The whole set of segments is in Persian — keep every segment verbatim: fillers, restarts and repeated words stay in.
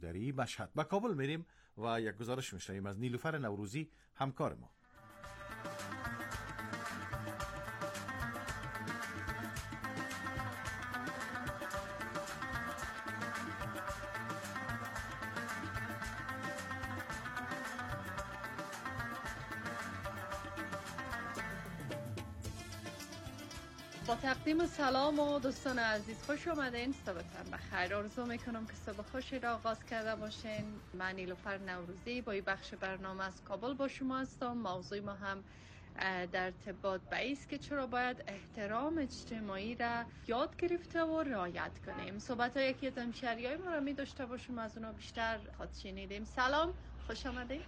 دری مشهد. به کابل میریم و یک گزارش میشنویم از نیلوفر نوروزی، همکار ما. با تقدیم سلام و دوستان عزیز خوش اومدین. صبحتون بخیر آرزو میکنم که صبح خوشی را آغاز کرده باشین. من نیلوفر نوروزی با این بخش برنامه از کابل با شما هستم. موضوع ما هم در ارتباط به است که چرا باید احترام اجتماعی را یاد گرفته و رعایت کنیم. صحبت های یکی از همشهریای ما را می داشته باشیم، از اونا بیشتر خواهد شنیدیم. سلام، خوش آمدید.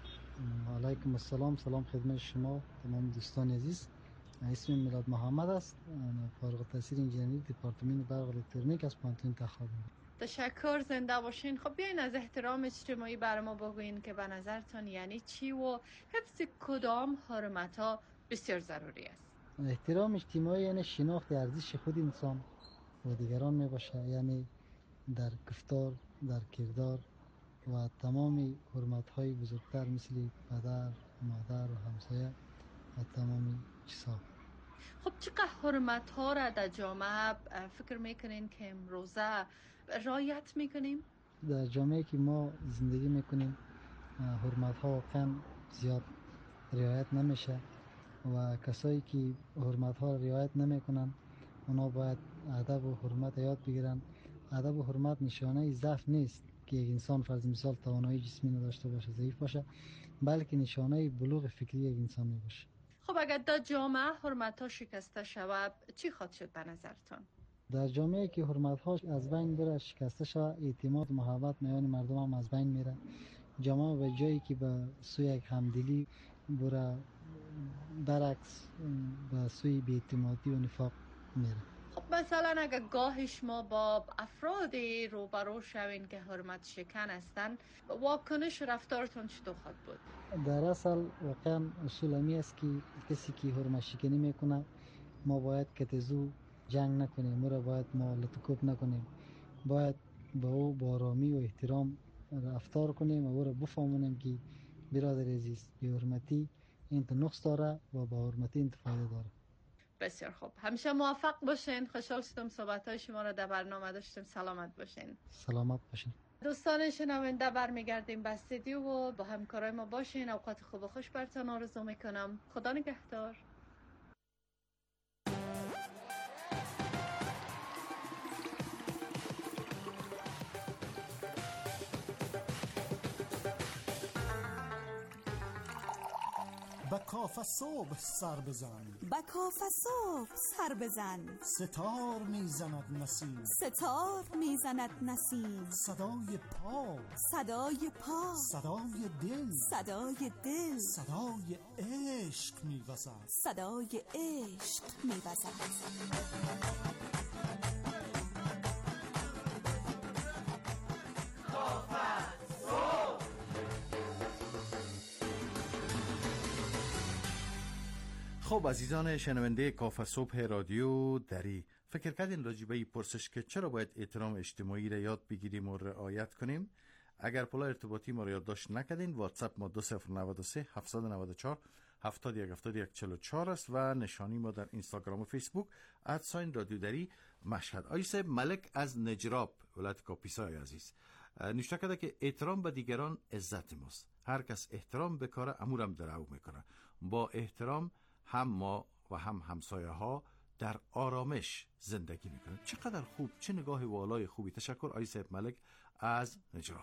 علیکم السلام. سلام خدمت شما تمام دوستان عزیز. اسمم میلاد محمد است. فارغ التحصیل انجینری دپارتمان برق الکترونیک از پانتون تخابر. تشکر، زنده باشین. خب بیاین از احترام اجتماعی برای ما بگوین که به نظرتان یعنی چی و حفظ کدام حرمت‌ها بسیار ضروری است. احترام اجتماعی یعنی شناخت ارزش خود انسان و دیگران می باشه، یعنی در گفتار، در کردار و تمام حرمت‌های بزرگتر مثل پدر، مادر و همسایه و تمام چیزها. خب چقدر حرمت ها را در جامعه فکر میکنین که امروزه رعایت میکنیم؟ در جامعه که ما زندگی میکنیم حرمت ها واقعا زیاد رعایت نمیشه و کسایی که حرمت ها رعایت نمیکنن اونا باید ادب و حرمت یاد بگیرن. ادب و حرمت نشانه ضعف نیست که یک انسان فرض مثال توانایی جسمی نداشته باشه، ضعیف باشه، بلکه نشانه بلوغ فکری یک انسان میباشه. خب اگر در جامعه حرمت ها شکسته شود چی خواهد شد به نظرتون؟ در جامعه که حرمت ها از بین بره، شکسته شود، اعتماد و محبت میان مردم هم از بین میره. جامعه به جایی که به سوی یک همدلی بره، برعکس به سوی بی‌اعتمادی و نفاق میره. خب مثلا اگر گاهش ما با افرادی روبرو شوین که حرمت شکن هستن، واکنش رفتارتون چطور خواهد بود؟ در اصل واقعا اصول همی است که کسی که حرمت شکنی میکنه ما باید کتزو جنگ نکنیم، ما را باید ما لطکوب نکنیم، باید با او با آرامی و احترام رفتار کنیم و او را بفهمونیم که برادر عزیز بی حرمتی انت نقص داره و با حرمتی انت فایده داره. بسیار خوب، همیشه موفق باشین. خوشحال شدم صحبت‌های شما را در برنامه داشتیم. سلامت باشین. سلامت باشین. دوستان شنونده، برمیگردیم به استودیو و با همکارای ما باشین. اوقات خوب و خوش براتون آرزو میکنم. خدا نگهدار. با کاف صبح سر بزن، با کاف صبح سر بزن، ستار میزند نسیم، ستار میزند نسیم، صدای پا، صدای پا، صدای دل، صدای دل، صدای عشق میوزد، صدای عشق میوزد. خب عزیزان شنونده کاف صبح رادیو دری، فکر کردین راجع به این پرسش که چرا باید احترام اجتماعی را یاد بگیریم و رعایت کنیم؟ اگر پلا ارتباطی ما را یادداشت نکردین، واتساپ ما دو صفر نه سه هفت نه چهار هفت یک هفت یک چهار چهار است و نشانی ما در اینستاگرام و فیسبوک ادساین رادیو دری مشهد. آیسه ملک از نجراب ولایت کاپیسای عزیز نوشته کرده که احترام به دیگران عزت ماست. هر کس احترام بکاره امورم در او میکنه. با احترام هم ما و هم همسایه ها در آرامش زندگی میکنن. چقدر خوب، چه نگاه والای خوبی. تشکر آی صاحب ملک از نجراب.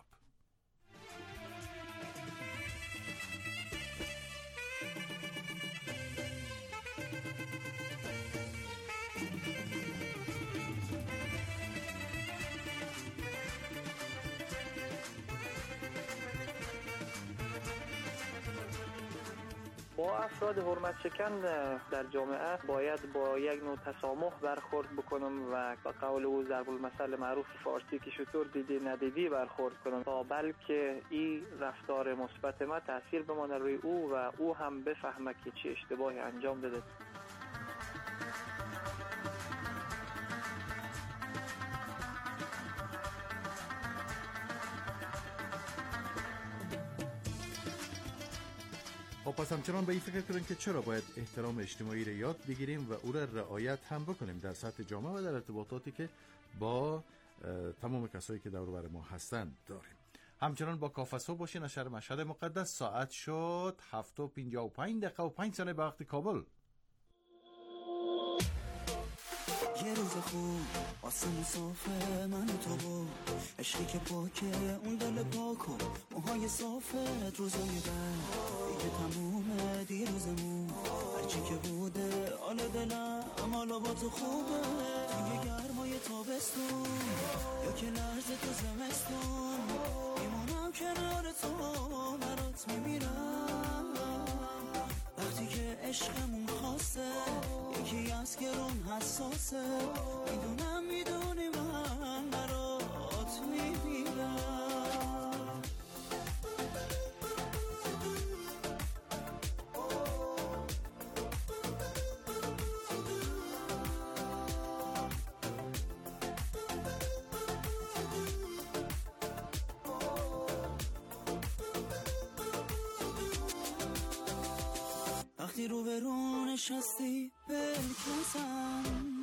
با افراد حرمت شکن در جامعه باید با یک نوع تسامح برخورد بکنم و با قول او ضرب المثل معروف فارسی که شطور دیدی ندیدی برخورد کنم تا بلکه این رفتار مثبت ما تاثیر بمانه روی او و او هم بفهمه که چه اشتباهی انجام داده. پس همچنان به این فکر کنیم که چرا باید احترام اجتماعی را یاد بگیریم و او را رعایت هم بکنیم در سطح جامعه و در ارتباطاتی که با تمام کسایی که دور بر ما هستند داریم. همچنان با کافه صبح باشین از شهر مشهد مقدس. ساعت شد هفت و پنجاه و پنج دقیقه و پنج ثانیه به وقت کابل. یه روز خوب آسمون صافه من و تو با عشقی که پاکه اون دل پاک و موهای صافت روزای بعد دیگه تمومه دیروزمون هرچی که بوده آل دلم حالا با تو خوبه توی گرمای تابستون یا که لرزه تو زمستون میمونم کنار تو برات میمیرم وقتی که عشقمون خواسته یکی از گرون حساسه میدونم میدونی من برات میمیرم وقتی رو به رو نشستی بلکسم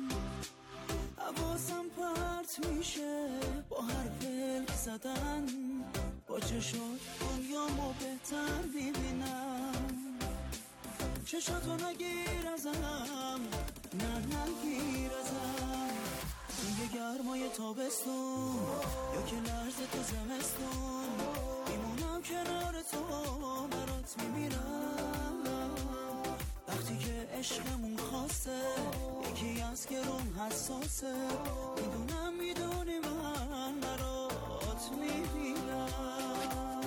حواسم پرت میشه با هر پلک زدن با چشات دنیامو بهتر ببینم چشاتو نگیر ازم نه نگیر ازم توی گرمای تابستون یا که لرزه تو زمستون میمونم کنار تو برات میمیرم وقتی که عشقمون خواسته یکی از گرون حساسه میدونم میدونی من برات میمیرم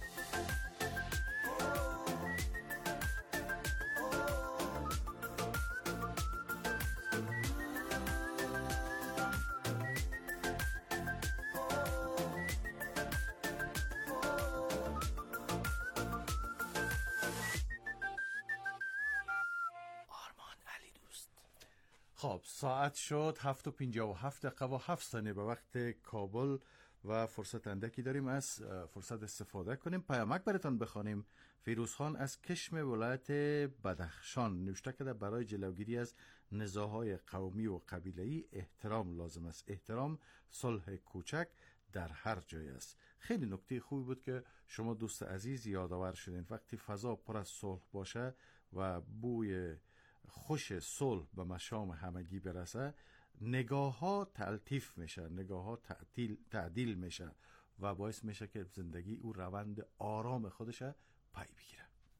خب ساعت شد هفت و پنجاه و هفت دقیقه و هفت ثانیه به وقت کابل و فرصت اندکی داریم از فرصت استفاده کنیم. پیامک براتون بخوانیم. فیروز خان از کشم ولایت بدخشان نوشته کرده برای جلوگیری از نزاع‌های قومی و قبیله‌ای احترام لازم است. احترام صلح کوچک در هر جای است. خیلی نکته خوبی بود که شما دوست عزیز یادآور شدین. وقتی فضا پر از صلح باشه و بوی خوش صلح به مشام همگی برسه نگاه ها تلطیف میشه، نگاه ها تعدیل, تعدیل میشه و باعث میشه که زندگی او روند آرام خودش پی بگیره.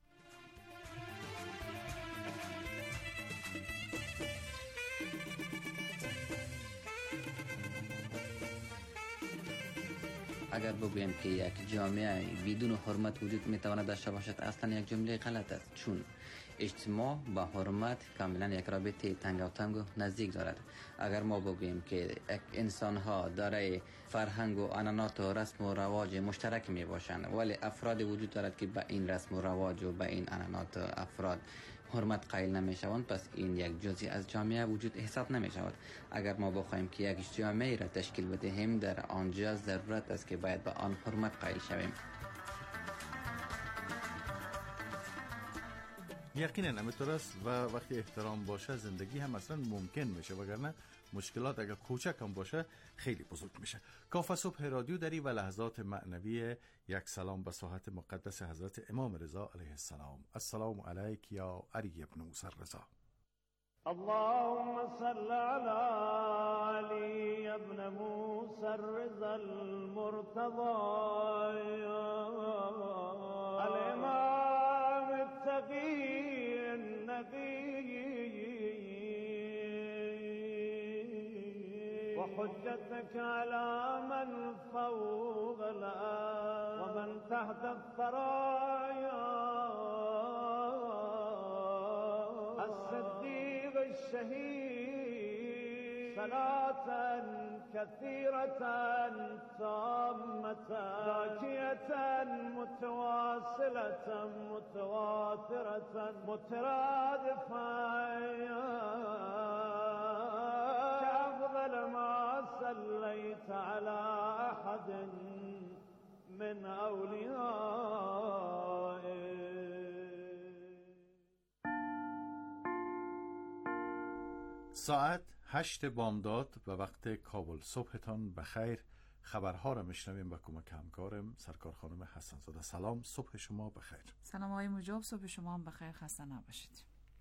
اگر بگویم که یک جامعه بدون حرمت وجود میتواند داشته باشد اصلا یک جمله غلط است، چون اجتماع با حرمت کاملا یک رابطه تنگ و تنگ و نزدیک دارد. اگر ما بگوییم که انسان ها دارای فرهنگ و عنعنات و رسم و رواج مشترک می باشند ولی افراد وجود دارد که به این رسم و رواج و به این عنعنات افراد حرمت قائل نمی شوند، پس این یک جزئی از جامعه وجود حساب نمی شود. اگر ما بخوایم که یک جامعه را تشکیل بدهیم در آنجا ضرورت است که باید به آن حرمت قائل شویم. یقینا همینطور است و وقتی احترام باشه زندگی هم اصلا ممکن میشه، وگرنه مشکلات اگر کوچک هم باشه خیلی بزرگ میشه. کافه صبح رادیو دری و لحظات معنوی یک سلام به ساحت مقدس حضرت امام رضا علیه السلام. السلام علیک یا علی ابن موسی رضا. اللهم صل على علي ابن موسى الرضا المرتضى الإمام التقي النقي وحجتك على من فوق الأرض ومن تحت الثرايا الصديق الشهيد صلاة كثيرة تامة ذاكية متواصلة متواترة مترادفة كأفضل ما صليت على أحد من أوليائك ساعت هشت بامداد و وقت کابل. صبحتان بخیر. خبرها را میشنویم با کمک همکارم سرکار خانم حسن زاده. سلام، صبح شما بخیر. سلام آقای مجاب، صبح شما هم بخیر، خسته نباشید.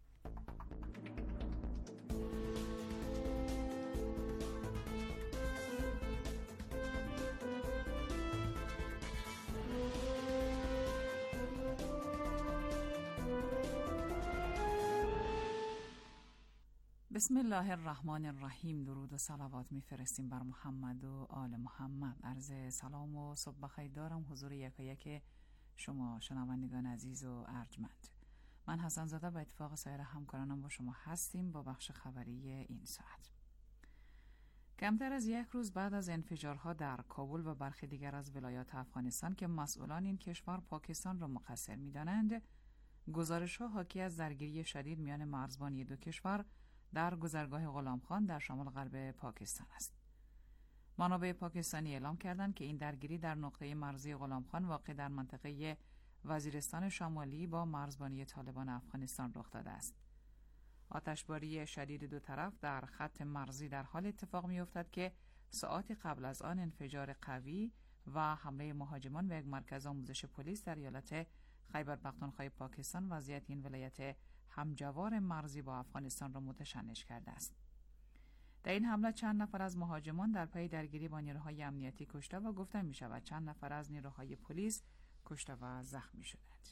بسم الله الرحمن الرحیم. درود و صلوات میفرستیم بر محمد و آل محمد. عرض سلام و صبح بخیر دارم حضور یکایک شما شنوندگان عزیز و ارجمند. من حسن زاده به اتفاق سایر همکارانم با شما هستیم با بخش خبری این ساعت. کمتر از یک روز بعد از انفجارها در کابل و برخی دیگر از ولایات افغانستان که مسئولان این کشور پاکستان را مقصر می‌دانند، گزارش‌ها حاکی از درگیری شدید میان مرزبانی دو کشور در گذرگاه غلامخان در شمال غرب پاکستان است. منابع پاکستانی اعلام کردند که این درگیری در نقطه مرزی غلامخان واقع در منطقه وزیرستان شمالی با مرزبانی طالبان افغانستان رخ داده است. آتشباری شدید دو طرف در خط مرزی در حال اتفاق می‌افتد که ساعاتی قبل از آن انفجار قوی و حمله مهاجمان به یک مرکز آموزش پلیس در ایالت خیبر پختونخوا پاکستان وضعیت این ولایت همجوار مرزی با افغانستان را متشنج کرده است. در این حمله چند نفر از مهاجمان در پی درگیری با نیروهای امنیتی کشته و گفته می شود چند نفر از نیروهای پلیس کشته و زخمی شدند.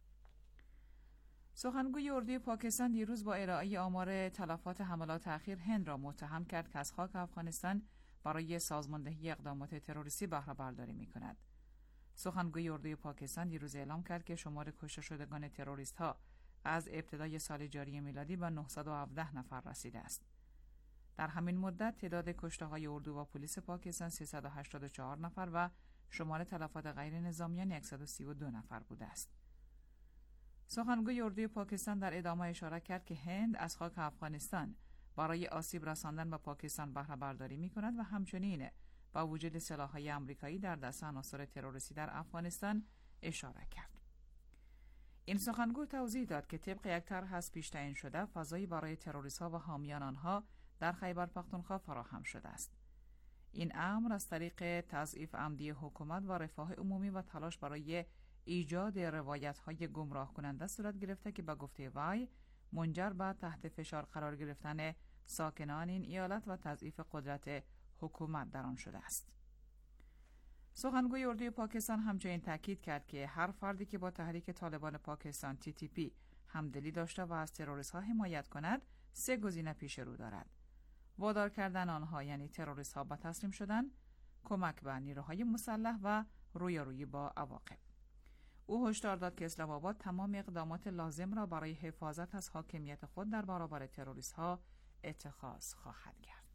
سخنگوی اردوی پاکستان دیروز با ارائه آمار تلفات حملات اخیر هند را متهم کرد که از خاک افغانستان برای سازماندهی اقدامات تروریستی بهره برداری می کند. سخنگوی اردوی پاکستان دیروز اعلام کرد که شمار کشته شدگان تروریست ها از ابتدای سال جاری میلادی به نهصد و هفده نفر رسیده است. در همین مدت تعداد کشته‌های اردو و پلیس پاکستان سیصد و هشتاد و چهار نفر و شمار تلفات غیر نظامیان صد و سی و دو نفر بوده است. سخنگوی اردوی پاکستان در ادامه اشاره کرد که هند از خاک افغانستان برای آسیب رساندن به پاکستان بهره برداری می‌کند و همچنین با وجود سلاح‌های آمریکایی در دست عناصر تروریستی در افغانستان اشاره کرد. این سخنگو توضیح داد که طبق یک طرح از پیش تعیین شده فضایی برای تروریست‌ها و حامیان آنها در خیبر پختونخوا فراهم شده است. این امر از طریق تضعیف عمدی حکومت و رفاه عمومی و تلاش برای ایجاد روایت‌های گمراه کننده صورت گرفته که به گفته وی منجر به تحت فشار قرار گرفتن ساکنان این ایالت و تضعیف قدرت حکومت در آن شده است. سخنگوی اردوی پاکستان همچنین تاکید کرد که هر فردی که با تحریک طالبان پاکستان تی تی پی همدلی داشته و از تروریست‌ها حمایت کند سه گزینه پیش رو دارد: وادار کردن آنها یعنی تروریست‌ها به تسلیم شدن، کمک به نیروهای مسلح و رویارویی با عواقب. او هشدار داد که اسلام آباد تمام اقدامات لازم را برای حفاظت از حاکمیت خود در برابر تروریست‌ها اتخاذ خواهد کرد.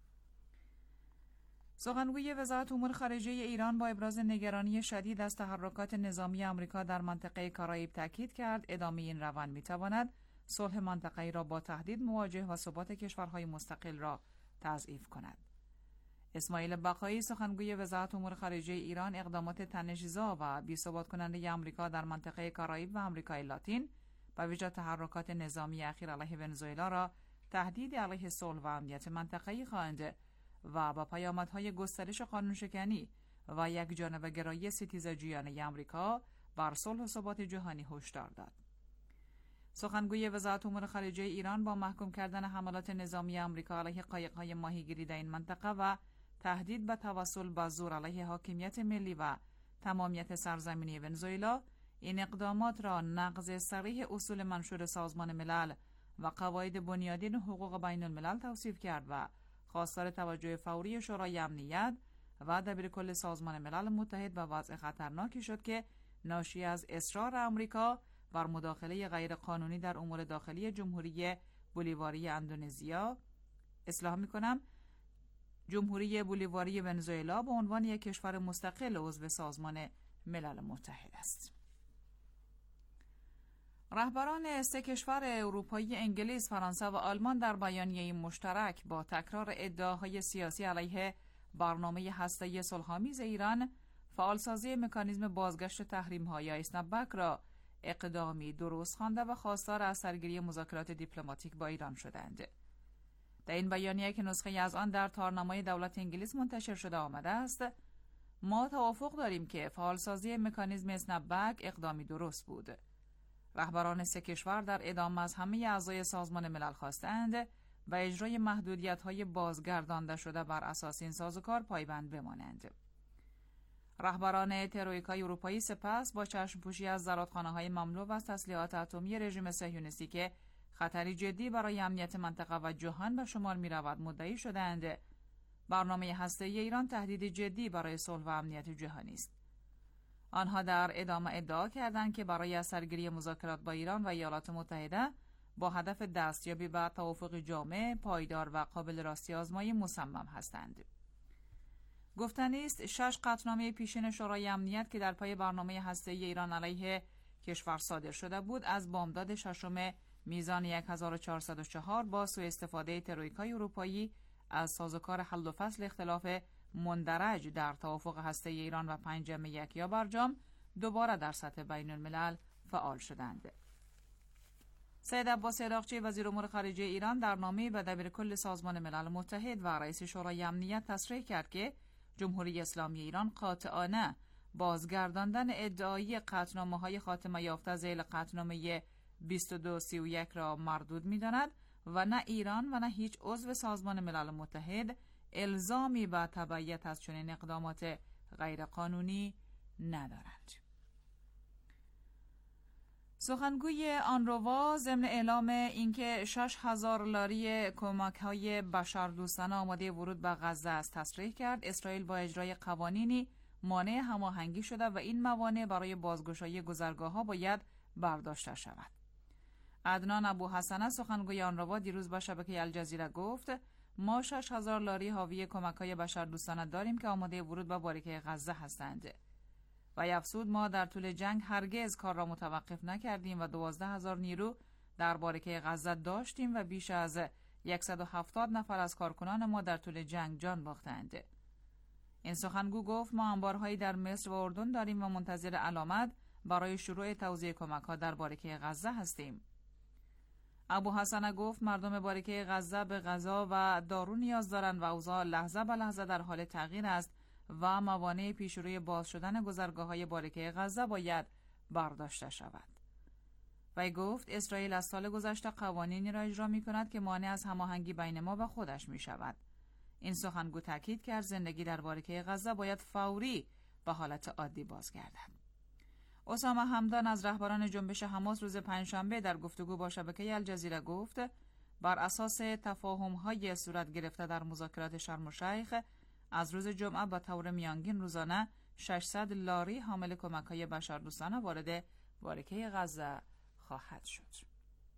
سخنگوی وزارت امور خارجه ایران با ابراز نگرانی شدید از تحرکات نظامی آمریکا در منطقه کارائیب تاکید کرد ادامه این روند می‌تواند صلح منطقه‌ای را با تهدید مواجه و ثبات کشورهای مستقل را تضعیف کند. اسماعیل بقایی سخنگوی وزارت امور خارجه ایران اقدامات تنش‌زا و بی‌ثبات کننده آمریکا در منطقه کارائیب و آمریکای لاتین به ویژه تحرکات نظامی اخیر علیه ونزوئلا را تهدید علیه صلح و امنیت منطقه‌ای خواند و با پیامدهای گسترش قانونشکنی و یک جانبه گرایی ستیزجویانه آمریکا بر صلح و ثبات جهانی هشدار داد. سخنگوی وزارت امور خارجه ایران با محکوم کردن حملات نظامی آمریکا علیه قایق‌های ماهیگیری در این منطقه و تهدید به توسل به زور علیه حاکمیت ملی و تمامیت سرزمینی ونزوئلا، این اقدامات را نقض صریح اصول منشور سازمان ملل و قواعد بنیادین حقوق بین الملل توصیف کرد و خواستار توجه فوری شورای امنیت و دبیرکل سازمان ملل متحد به وضع خطرناکی شد که ناشی از اصرار آمریکا بر مداخله غیرقانونی در امور داخلی جمهوری بولیواری اندونزیا اصلاح می‌کنم جمهوری بولیواری ونزوئلا به عنوان یک کشور مستقل عضو سازمان ملل متحد است. رهبران سه کشور اروپایی انگلیس، فرانسه و آلمان در بیانیه مشترک با تکرار ادعاهای سیاسی علیه برنامه هسته‌ای صلح‌آمیز ایران، فعالسازی مکانیزم بازگشت تحریم‌ها یا اسنپ‌بک را اقدامی درست خوانده و خواستار از سرگیری مذاکرات دیپلماتیک با ایران شدند. در این بیانیه که نسخه از آن در تارنامه دولت انگلیس منتشر شده آمده است: ما توافق داریم که فعالسازی مکانیزم اسنپ‌بک اقدامی درست بود. رهبران سه کشور در ادامه از همه اعضای سازمان ملل خواستند و اجرای محدودیت‌های بازگردانده شده بر اساس این سازوکار پایبند بمانند. رهبران ترویکای اروپایی سپس با چشم‌پوشی از زرادخانه‌های مملو از تسلیحات اتمی رژیم صهیونیستی که خطری جدی برای امنیت منطقه و جهان به شمار می‌رود مدعی شدند برنامه هسته‌ای ایران تهدید جدی برای صلح و امنیت جهانی است. آنها در ادامه ادعا کردند که برای از سرگیری مذاکرات با ایران و ایالات متحده با هدف دستیابی به توافق جامع، پایدار و قابل راستی آزمایی مصمم هستند. گفتنی است شش قطعنامه پیشین شورای امنیت که در پای برنامه هسته‌ای ایران علیه کشور صادر شده بود از بامداد ششم میزان هزار و چهارصد و چهار با سوء استفاده ترویکای اروپایی از سازوکار حل و فصل اختلاف مندرج در توافق هسته‌ای ایران و پنجم یکیا برجام دوباره در سطح بین الملل فعال شدند. سید عباس عراقچی وزیر امور خارجه ایران در نامه‌ای به دبیرکل سازمان ملل متحد و رئیس شورای امنیت تصریح کرد که جمهوری اسلامی ایران قاطعانه بازگرداندن ادعایی قطعنامه‌های خاتمه یافته ذیل قطعنامه بیست و دو سی و یک را مردود می‌داند و نه ایران و نه هیچ عضو سازمان ملل متحد الزامی به تبعیت از چنین اقدامات غیرقانونی ندارند. سخنگوی آنروا ضمن اعلام اینکه شش هزار لاری کمک‌های بشردوستانه آماده ورود به غزه است تصریح کرد اسرائیل با اجرای قوانینی مانع هماهنگی شده و این موانع برای بازگشایی گذرگاه‌ها باید برداشته شود. عدنان ابوحسنه سخنگوی آنروا دیروز با شبکه الجزیره گفت ما شش هزار لاری حاوی کمک‌های بشردوستانه داریم که آماده ورود به باریکه غزه هستند. و افزود ما در طول جنگ هرگز کار را متوقف نکردیم و دوازده هزار نیرو در باریکه غزه داشتیم و بیش از صد و هفتاد نفر از کارکنان ما در طول جنگ جان باختند. این سخنگو گفت ما انبارهایی در مصر و اردن داریم و منتظر علامت برای شروع توزیع کمک‌ها در باریکه غزه هستیم. ابوحسنه گفت مردم باریکه غزه به غذا و دارو نیاز دارند و اوضاع لحظه به لحظه در حال تغییر است و موانع پیشروی باز شدن گذرگاه‌های باریکه غزه باید برداشته شود. وی گفت اسرائیل از سال گذشته قوانینی را اجرا می‌کند که مانع از هماهنگی بین ما و خودش می‌شود. این سخنگو تاکید کرد زندگی در باریکه غزه باید فوری به حالت عادی بازگردد. اسامه همدان از رهبران جنبش حماس روز پنجشنبه در گفتگو با شبکه الجزیره گفت بر اساس تفاهم‌های صورت گرفته در مذاکرات شرم الشیخ از روز جمعه به طور میانگین روزانه ششصد لاری حامل کمک‌های بشردوستانه وارد باریکه غزه خواهد شد.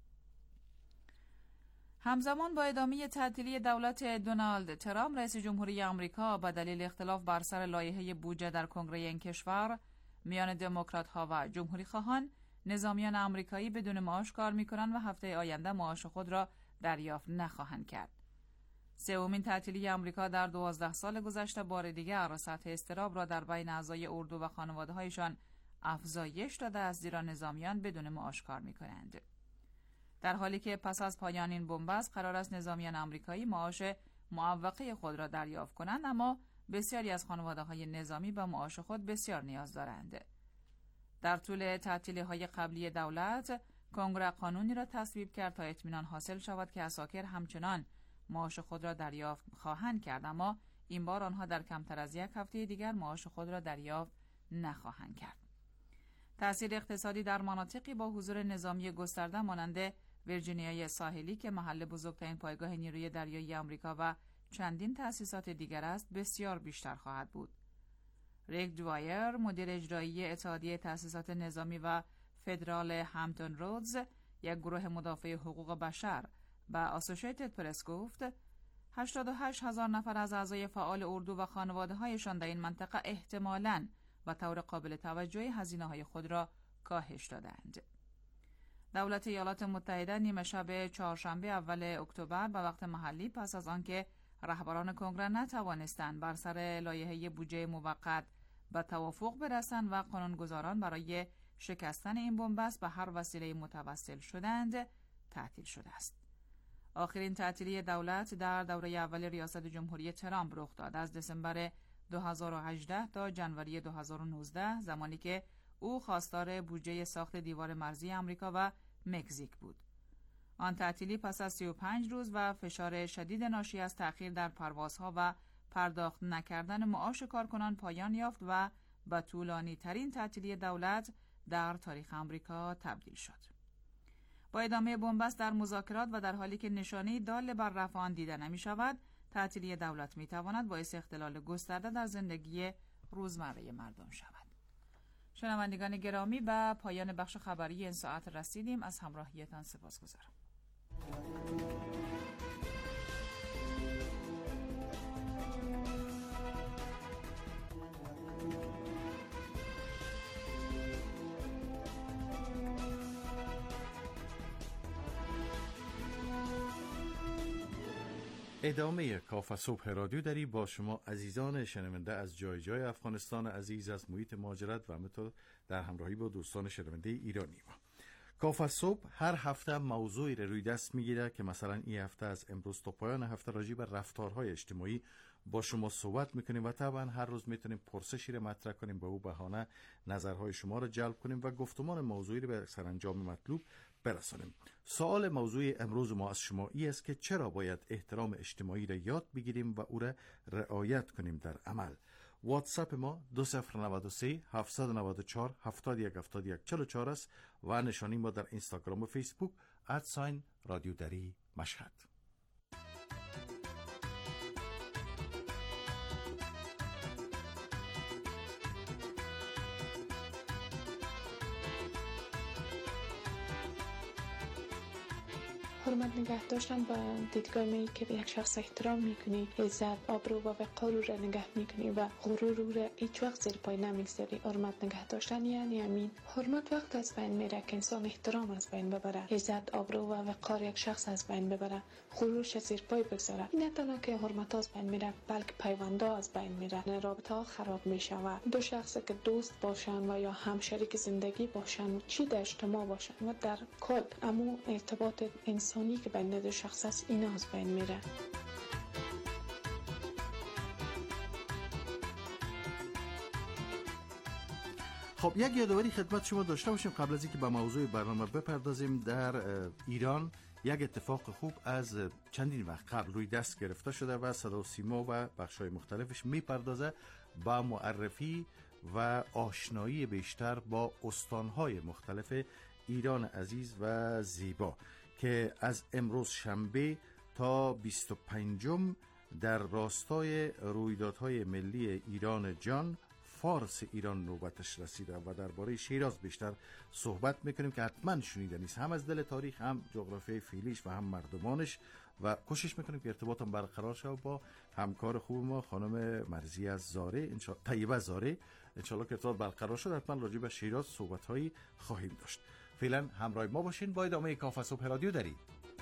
همزمان با ادامه تعطیلی دولت دونالد ترامپ رئیس جمهوری آمریکا به دلیل اختلاف بر سر لایحه بودجه در کنگره این کشور میان دموکرات‌ها و جمهوری‌خواهان، نظامیان آمریکایی بدون معاش کار می‌کنند و هفته آینده معاش خود را دریافت نخواهند کرد. سومین تعطیلی آمریکا در دوازده سال گذشته بار دیگر سطح اضطراب را در بین اعضای اردو و خانواده‌هایشان افزایش داده است زیرا نظامیان بدون معاش کار می‌کنند. در حالی که پس از پایان این بنبست قرار است نظامیان آمریکایی معاش معوقه خود را دریافت کنند، اما بسیاری از خانواده‌های نظامی به معاش خود بسیار نیاز دارند. در طول تعطیلی‌های قبلی دولت، کنگره قانونی را تصویب کرد تا اطمینان حاصل شود که عساکر همچنان معاش خود را دریافت خواهند کرد، اما این بار آنها در کمتر از یک هفته دیگر معاش خود را دریافت نخواهند کرد. تأثیر اقتصادی در مناطقی با حضور نظامی گسترده مانند ویرجینیای ساحلی که محل بزرگترین پایگاه نیروی دریایی آمریکا و چندین تأسیسات دیگر است بسیار بیشتر خواهد بود. ریک دوایر، مدیر اجرایی اتحادیه تأسیسات نظامی و فدرال همپتون رودز، یک گروه مدافع حقوق بشر، به آسوشیتد پرس گفت هشتاد و هشت هزار نفر از اعضای فعال اردو و خانواده‌هایشان در این منطقه احتمالاً و طور قابل توجهی هزینه‌های خود را کاهش دادند. دولت ایالات متحده نیمه شب چهارشنبه اول اکتبر به وقت محلی پس از آنکه رهبران کنگره نتوانستند بر سر لایحه بودجه موقت به توافق برسند و قانونگذاران برای شکستن این بنبست به هر وسیله متوسل شدند، تعطیل شده است. آخرین تعطیلی دولت در دوره اول ریاست جمهوری ترامپ رخ داد از دسامبر دو هزار و هجده تا ژانویه دو هزار و نوزده، زمانی که او خواستار بودجه ساخت دیوار مرزی آمریکا و مکزیک بود. آن تعطیلی پس از سی و پنج روز و فشار شدید ناشی از تأخیر در پروازها و پرداخت نکردن معاش کارکنان پایان یافت و به طولانی ترین تعطیلی دولت در تاریخ آمریکا تبدیل شد. با ادامه بنبست در مذاکرات و در حالی که نشانی دال بر رفع آن دیده نمی شود، تعطیلی دولت می تواند باعث اختلال گسترده در زندگی روزمره مردم شود. شنوندگان گرامی، به پایان بخش خبری این ساعت رسیدیم. از همراهیتان سپاسگزارم. ادامه کافه صبح رادیو دری با شما عزیزان شنونده از جای جای افغانستان عزیز، از محیط مهاجرت و همینطور در همراهی با دوستان شنونده ایرانی ما. کافه صبح هر هفته موضوعی را روی دست میگیره که مثلا این هفته از امروز تا پایان هفته راجع به رفتارهای اجتماعی با شما صحبت میکنیم و طبعا هر روز میتونیم پرسشی را مطرح کنیم، به او بهانه نظرهای شما را جلب کنیم و گفتمان موضوعی را به سرانجام مطلوب برسانیم. سوال موضوع امروز ما از شما ای است که چرا باید احترام اجتماعی را یاد بگیریم و او را رعایت کنیم در عمل. واتساپ ما دو صفر نه سه هفت نه چهار هفت یک هفت یک چهار چهار است و نشانی ما در اینستاگرام و فیسبوک ادساین رادیو دری مشهد. حرمت نگه داشتن با دیدگاه می که به یک شخص احترام میکنی، عزت، آبرو و وقار رو نگه میکنی و غرور رو هیچ وقت زیر پای نمیگذاری. حرمت نگه داشتن یعنی همین. حرمت وقت از بین میره که انسان احترام از بین ببره، عزت، آبرو و وقار یک شخص از بین ببره، غرورش زیر پای بگذاره. این نه تنها که حرمت از بین میره، بلکه پیوندها از بین میره، رابطه ها خراب میشه و دو شخصی که دوست باشن و یا هم شریک زندگی باشن، چی در اجتماع باشن و در کل امو ارتباط انسانی که بین دو شخص است، اینا از بین میره. خب یک یادآوری خدمت شما داشته باشیم قبل از اینکه به موضوع برنامه بپردازیم. در ایران یک اتفاق خوب از چندین وقت قبل روی دست گرفته شده و صدا و سیما و بخش‌های مختلفش میپردازه با معرفی و آشنایی بیشتر با استان‌های مختلف ایران عزیز و زیبا که از امروز شنبه تا بیست و پنجم در راستای رویدادهای ملی ایران جان فارس ایران نوبتش رسیده و درباره شیراز بیشتر صحبت میکنیم که حتما شنیده نیست، هم از دل تاریخ، هم جغرافیای فعلیش و هم مردمانش، و کوشش میکنیم که ارتباطم برقرار شه با همکار خوب ما خانم مرضیه زاره انشاء طیبه زاره. انشالله که ارتباط برقرار شد حتما راجع به شیراز صحبت‌هایی خواهیم داشت. فعلا همراه ما باشین با ادامه کافه صبح رادیو دری.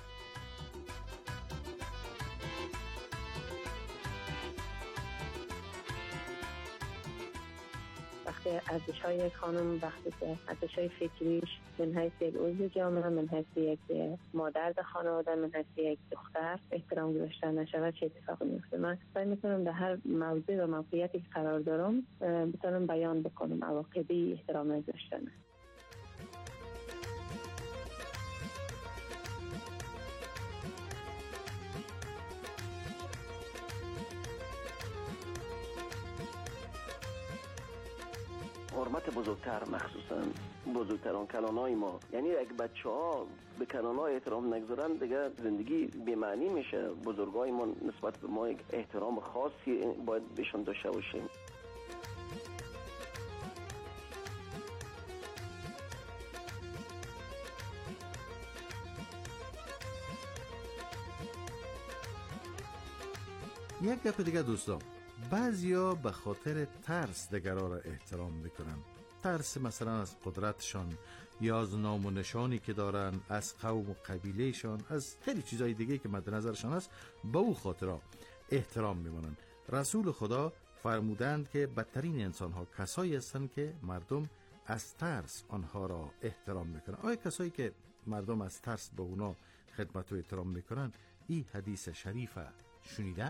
وقتی ارزش های یک خانم، وقتی که ارزش های فکریش من حیث یک عضو جامعه، من حیث یک مادر در خانواده، من حیث یک دختر احترام گذاشته نشود، چه اتفاقی میفته؟ من سعی میکنم در هر موضوع و موقعیتی که قرار دارم بتونم بیان بکنم عواقبی احترام نگذاشتن. حرمت بزرگتر، مخصوصا بزرگتران کلانای ما، یعنی اگه بچه ها به کلانای احترام نگذارن دیگه زندگی بی‌معنی میشه. بزرگای ما نسبت به ما یک احترام خاصی باید بهشون داشته باشیم. یک گپ دیگه دوستان، بعضیا به خاطر ترس دیگران را احترام میکنن. ترس مثلا از قدرتشان یا از نام و نشانی که دارن، از قوم و قبیلهشان، از خیلی چیزای دیگه که مد نظرشان است، به او خاطر احترام میمونن. رسول خدا فرمودند که بدترین انسان ها کسایی هستند که مردم از ترس آنها را احترام میکنن. آیا کسایی که مردم از ترس به اونا خدمت و احترام میکنن این حدیث شریف شنیدن؟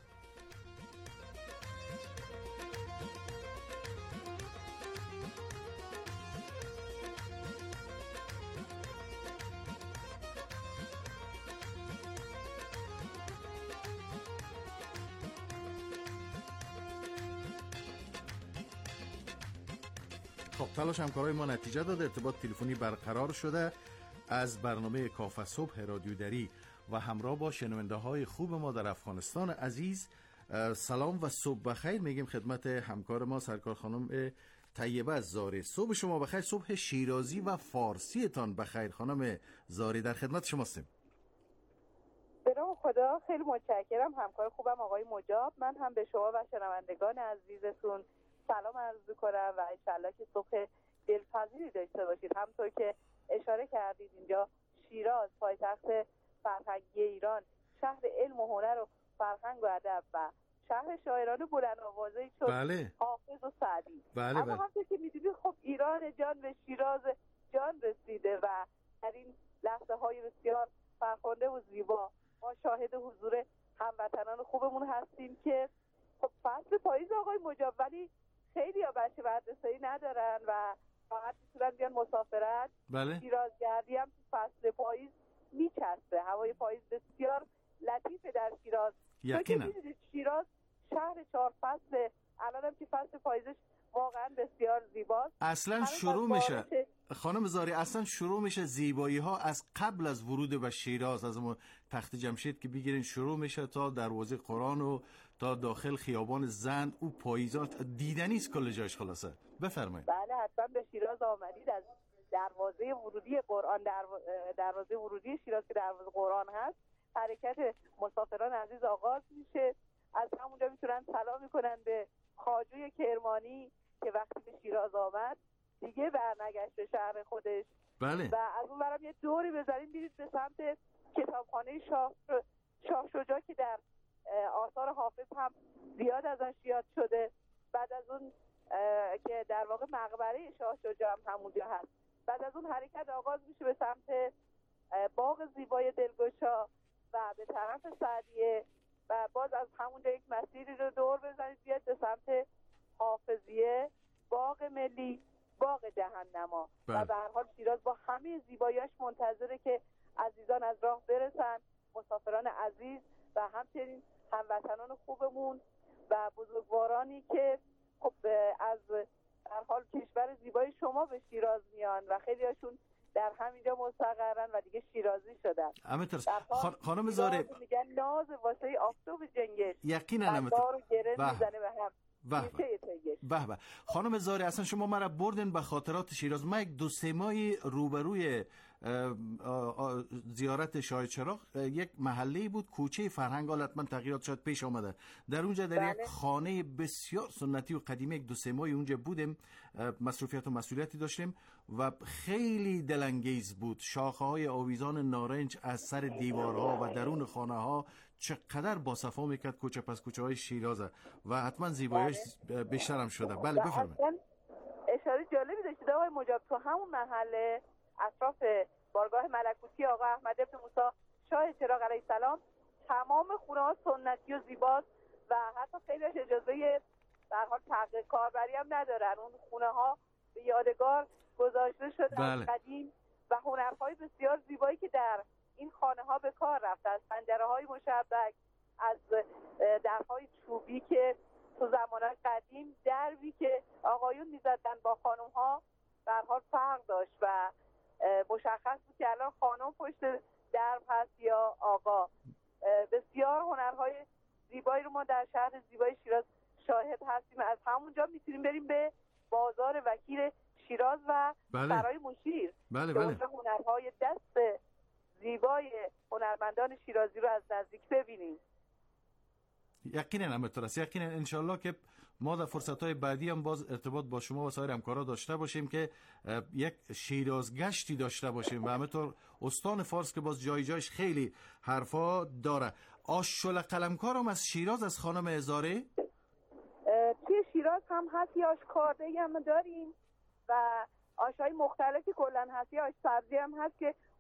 خب تلاش همکارای ما نتیجه داده، ارتباط تلفنی برقرار شده. از برنامه کافه صبح رادیو دری و همراه با شنونده های خوب ما در افغانستان عزیز سلام و صبح بخیر میگیم خدمت همکار ما سرکار خانم طیبه از زاره. صبح شما بخیر، صبح شیرازی و فارسی تان بخیر. خانم زاره در خدمت شما هستیم. به نام خدا، خیلی متشکرم همکار خوبم آقای مجاب. من هم به شما و شنوندگان عزیزتون سلام عرض کنم و انشالله که صبح دلپذیری داشته باشید. همطور که اشاره کردید اینجا شیراز پایتخت فرهنگی ایران، شهر علم و هنر و فرهنگ و ادب و شهر شاعران بلند آوازه‌ای چون بله. حافظ و سعدی. بله اما بله. همونطور که می‌دونید خب ایران جان به شیراز جان رسیده و در این لحظه های بسیار فرخنده و زیبا ما شاهد حضور هموطنان خوبمون هستیم که خب فصل پاییز آقای مجاب، ولی خیلی ها بچه مدرسه‌ای ندارن و راحت میتونن بیان مسافرت. بله. شیرازگردی هم تو فصل پاییز میچسبه. هوای پاییز بسیار لطیفه در شیراز. یقینا. شیراز شهر چهار فصله. الان هم که فصل پاییزش واقعا بسیار زیباست. اصلا شروع میشه خانم زاری، اصلا شروع میشه زیبایی ها از قبل از ورود به شیراز، از ما تخت جمشید که بگیرین شروع میشه تا دروازه قرآن و تا داخل خیابان زند. او پاییزات دیدنی است کل جاش. خلاصه بفرمایید. بله حتما به شیراز آمدید. از دروازه ورودی قرآن، دروازه ورودی شیراز که دروازه قرآن هست، حرکت مسافران عزیز آغاز میشه. از همونجا میتونن سلام میکنن به خواجوی کرمانی که وقتی به شیراز آمد دیگه برنگشت به شهر خودش. بله. و از اون برم یه دوری بزنید برید به سمت کتابخانه شاه شاه شجاع که در آثار حافظ هم زیاد ازش یاد شده. بعد از اون که در واقع مقبره شاه شجاع هم همونجا هست. بعد از اون حرکت آغاز میشه به سمت باغ زیبای دلگشا و به طرف سعدیه و باز از همونجا یک مسیری رو دور بزنید بیاد به سمت حافظیه، باغ ملی، باغ جهنما. و به هر حال شیراز با همه زیباییاش منتظره که عزیزان از راه برسن، مسافران عزیز و همچنین هموطنان خوبمون و بزرگوارانی که خب از در حال کشور زیبای شما به شیراز میان و خیلی هاشون در همینجا مستقرن و دیگه شیرازی شدن. همینطور خانم زاره میگن ناز واسه آفتاب جنگش یقینا همینطور دار و گره میزنه به هم. به به خانم زاری، اصلا شما مرا بردین به خاطرات شیراز. من یک دو سه ماهی روبروی زیارت شاه چراغ یک محله بود، کوچه فرهنگ، حتما تغییرات شاید پیش آمده. در اونجا در یک خانه بسیار سنتی و قدیمی یک دو سه ماهی اونجا بودیم، مصروفیت و مسئولیتی داشتیم و خیلی دلانگیز بود. شاخه های آویزان نارنج از سر دیوارها و درون خانه ها چقدر با صفا میکرد کوچه پس کوچه های شیرازه و حتما زیباییش بیشتر هم شده. بله بفرمایید. اشاره جالبی داشتید آقای مجاب، تو همون محله اطراف بارگاه ملکوتی آقا احمد ابن موسی شاه چراغ علیه السلام تمام خونه ها سنتی و زیباست و حتی خیلیش اجازه در حال تحقیق کاربری هم ندارن. اون خونه ها به یادگار گذاشته شده بله. از قدیم و هنرهای بسیار زیبایی که در این خانه ها به کار رفته، از پنجره های مشبک، از درهای چوبی که تو زمانهای قدیم دربی که آقایون میزدن با خانم ها در حال فرق داشت و مشخص بود که الان خانم پشت درب هست یا آقا. بسیار هنرهای زیبایی رو ما در شهر زیبای شیراز شاهد هستیم. از همونجا میتونیم بریم به بازار وکیل شیراز و سرای مشیر. بله بله. هنرهای دست زیبای هنرمندان شیرازی رو از نزدیک ببینیم. یقینا همینطور است. یقینا انشالله که ما در فرصت‌های بعدی هم باز ارتباط با شما و سایر همکارا داشته باشیم که یک شیرازگشتی داشته باشیم و همینطور استان فارس که باز جای جایش خیلی حرفا داره. آشول قلمکار هم از شیراز از خانم ازاره توی شیراز هم هست، آش کارده‌ای هم داریم و آش‌های مختلفی کلا هست، آش سبزی هم هست که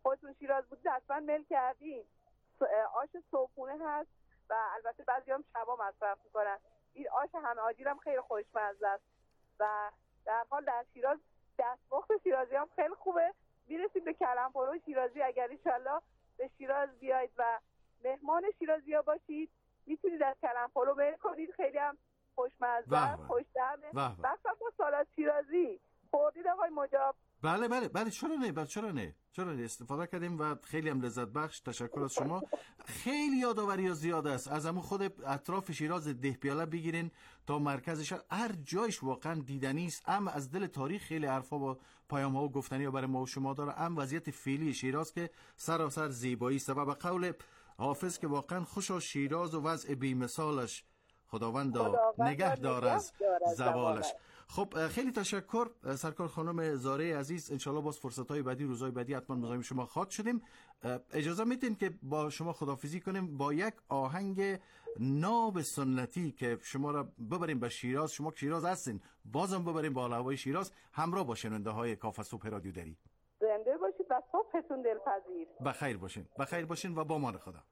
خودتون شیراز بودید حتما میل کردین. آش صبحونه هست و البته بعضی هم شبا مصرف میکنن. این آش همه آجیل هم خیلی خوشمزه است و در حال در شیراز دستپخت شیرازی هم خیلی خوبه. میرسیم به کلم پلو شیرازی. اگر انشالله به شیراز بیاید و مهمان شیرازی ها باشید میتونید از کلم پلو میل کنید. خیلی هم خوشمزه، خوش‌طعمه. مثلا با سالاد شیرازی خوردید آقای مجاب؟ بله بله بله چرا نه بله چرا نه چرا نه استفاده کردیم و خیلی هم لذت بخش. تشکر از شما. خیلی یادآوری زیاد است. از همون خود اطراف شیراز ده پیاله بگیرین تا مرکزش، هر جایش واقعا دیدنی است. اما از دل تاریخ خیلی حرفا و پیام ها و گفتنی ها برای ما و شما داره. ام وضعیت فعلی شیراز که سراسر زیبایی است و به قول حافظ که واقعا خوشا شیراز و وضع بی‌مثالش، خداوند نگه دار از زوالش. خب خیلی تشکر سرکار خانم زاره عزیز. انشالله باز فرصت‌های بعدی، روزهای بعدی حتما مزاحم شما خواهد شدیم. اجازه میدین که با شما خداحافظی کنیم با یک آهنگ ناب سنتی که شما را ببریم به شیراز. شما که شیراز هستین بازم ببریم با هوای شیراز. همراه با شنونده های کاف صبح رادیو دری. زنده باشید و صبحتون دلپذیر. بخیر باشین بخیر باشین و با امان خدا.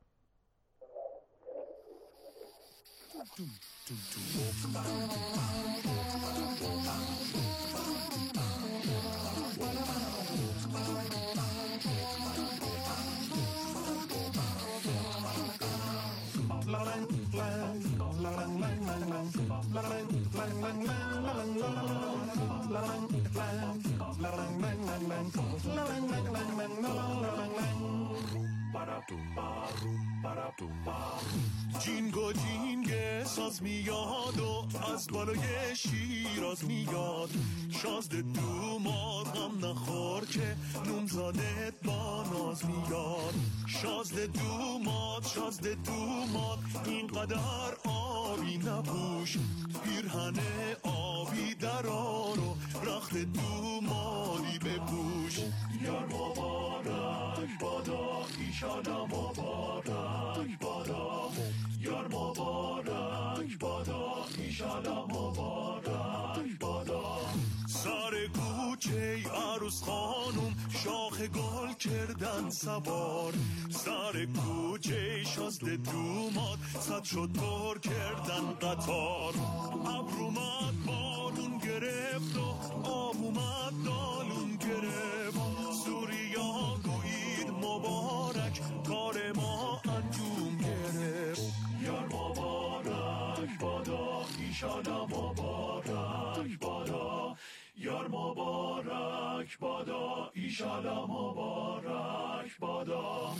جینگو جینگه ساز میاد و از بالای شیراز میاد. شازده دوماد غم نخور که نومزادت با ناز میاد. شازده دوماد شازده دوماد اینقدر آبی نپوش. پیرهن آبی درار و رخت دومادی بپوش. یار مبارک بادا ایشالا مبارک بادا. یار مبارک بادا ایشالا مبارک بادا. سر کوچه عروس خانم شاخ گل کردن سوار. سر کوچه شازده دوماد صد شد پر کردن قطار. ابر اومد بارون گرفت و آب اومد دالون گرفت. سوریا گوید مبارک کار ما انجام گرفت. یار مبارک بادا ایشالا مبارک بادا. یار مبارک بادا ایشالا مبارک بادا.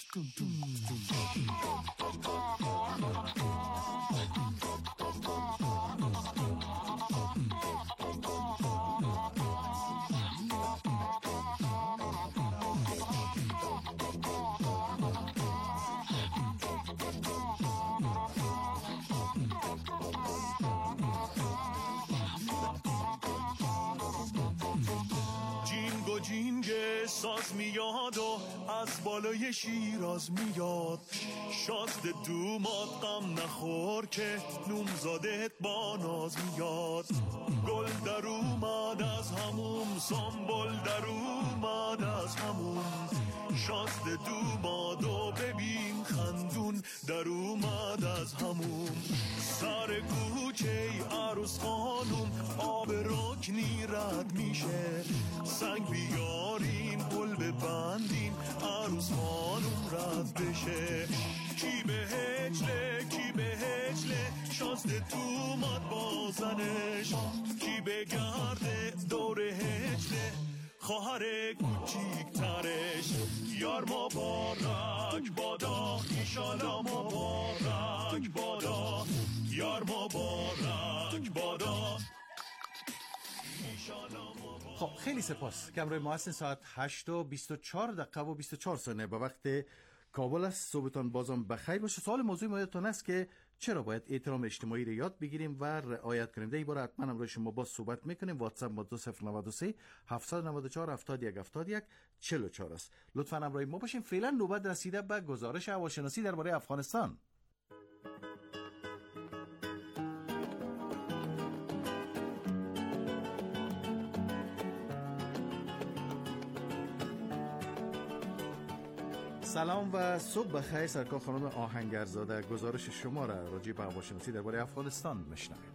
ساز میاد و از بالای شیراز میاد. شازده دوماد غم نخور که نومزادت با ناز میاد. گل در اومد از هموم سنبل در اومد از هموم. شازده دوماد و ببین خندون در اومد از هموم. سر کوچه عروس خانم آب رکنی رد میشه. سنگ بیارین گل ببندین عروس خانم رد بشه. کی به هجله کی به هجله شازده دوماد با زنش. کی به گرده دور هجله خواهر کوچیک ترش. یار مبارک بادا ایشالا مبارک بادا. یار مبارک بادا ایشالا مبارک. خب خیلی سپاس که امروز ما هستین. ساعت هشت و بیست و چهار دقیقه و بیست و چهار ثانیه به وقت کابل است. صبحتان بازم بخیر باشه. سوال موضوع ما یادتون است که چرا باید احترام اجتماعی رو یاد بگیریم و رعایت کنیم. در این باره حتما امروز شما با صحبت میکنیم. واتساپ ما دو صفر نه سه هفت نه چهار هفت یک هفت یک چهل و چهار است. لطفا امروز ما باشیم. فعلا نوبت رسیده به گزارش هواشناسی درباره افغانستان. سلام و صبح بخیر. سرکار خانم آهنگرزاده گزارش شما را راجع به هواشناسی درباره افغانستان میشنویم.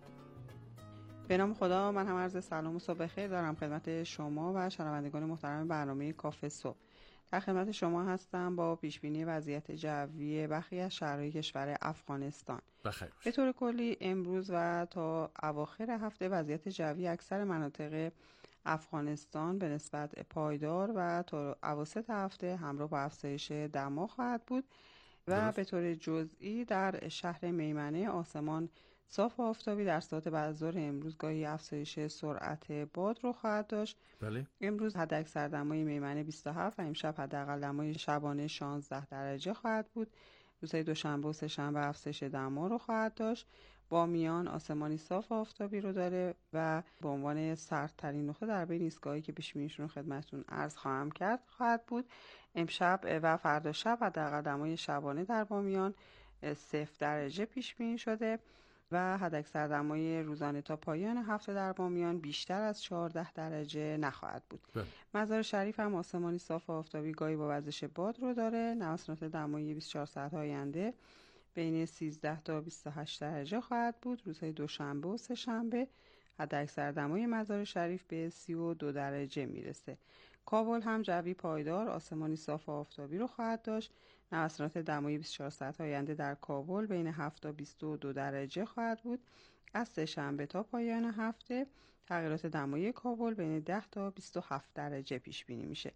به نام خدا، من هم عرض سلام و صبح بخیر دارم خدمت شما و شنوندگان محترم برنامه کافه صبح. در خدمت شما هستم با پیشبینی وضعیت جوی برخی از شهرهای کشور افغانستان. بخیر. به طور کلی امروز و تا اواخر هفته وضعیت جوی اکثر مناطق افغانستان به نسبت پایدار و تا اواسط هفته همراه با افزایش دما خواهد بود و درست. به طور جزئی در شهر میمنه آسمان صاف و آفتابی در ساعات بعد از ظهر امروز گاهی افزایش سرعت باد رو خواهد داشت. بله. امروز حداکثر دمای میمنه بیست و هفت و امشب حداقل دمای شبانه شانزده درجه خواهد بود. روزهای دوشنبه و سه‌شنبه افزایش دما رو خواهد داشت. بامیان آسمانی صاف و آفتابی رو داره و به عنوان سردترین نقطه در بین ایستگاهایی که پیش بینیشون خدمتتون عرض خواهم کرد خواهد بود. امشب و فردا شب حداقل دمای شبانه در بامیان صفر درجه پیش بینی شده و حداکثر دمای روزانه تا پایان هفته در بامیان بیشتر از چهارده درجه نخواهد بود. بله. مزار شریف هم آسمانی صاف و آفتابی گاهی با وزش باد رو داره. نوسانات دمایی بیست و چهار ساعت آینده بین سیزده تا بیست و هشت درجه خواهد بود. روزهای دوشنبه و سه‌شنبه حداکثر دمای مزار شریف به سی و دو درجه میرسه. کابل هم جوی پایدار آسمانی صاف و آفتابی رو خواهد داشت. نوسانات دمایی بیست و چهار ساعت آینده در کابل بین هفت تا بیست و دو درجه خواهد بود. از سه‌شنبه تا پایان هفته تغییرات دمایی کابل بین ده تا بیست و هفت درجه پیش بینی میشه.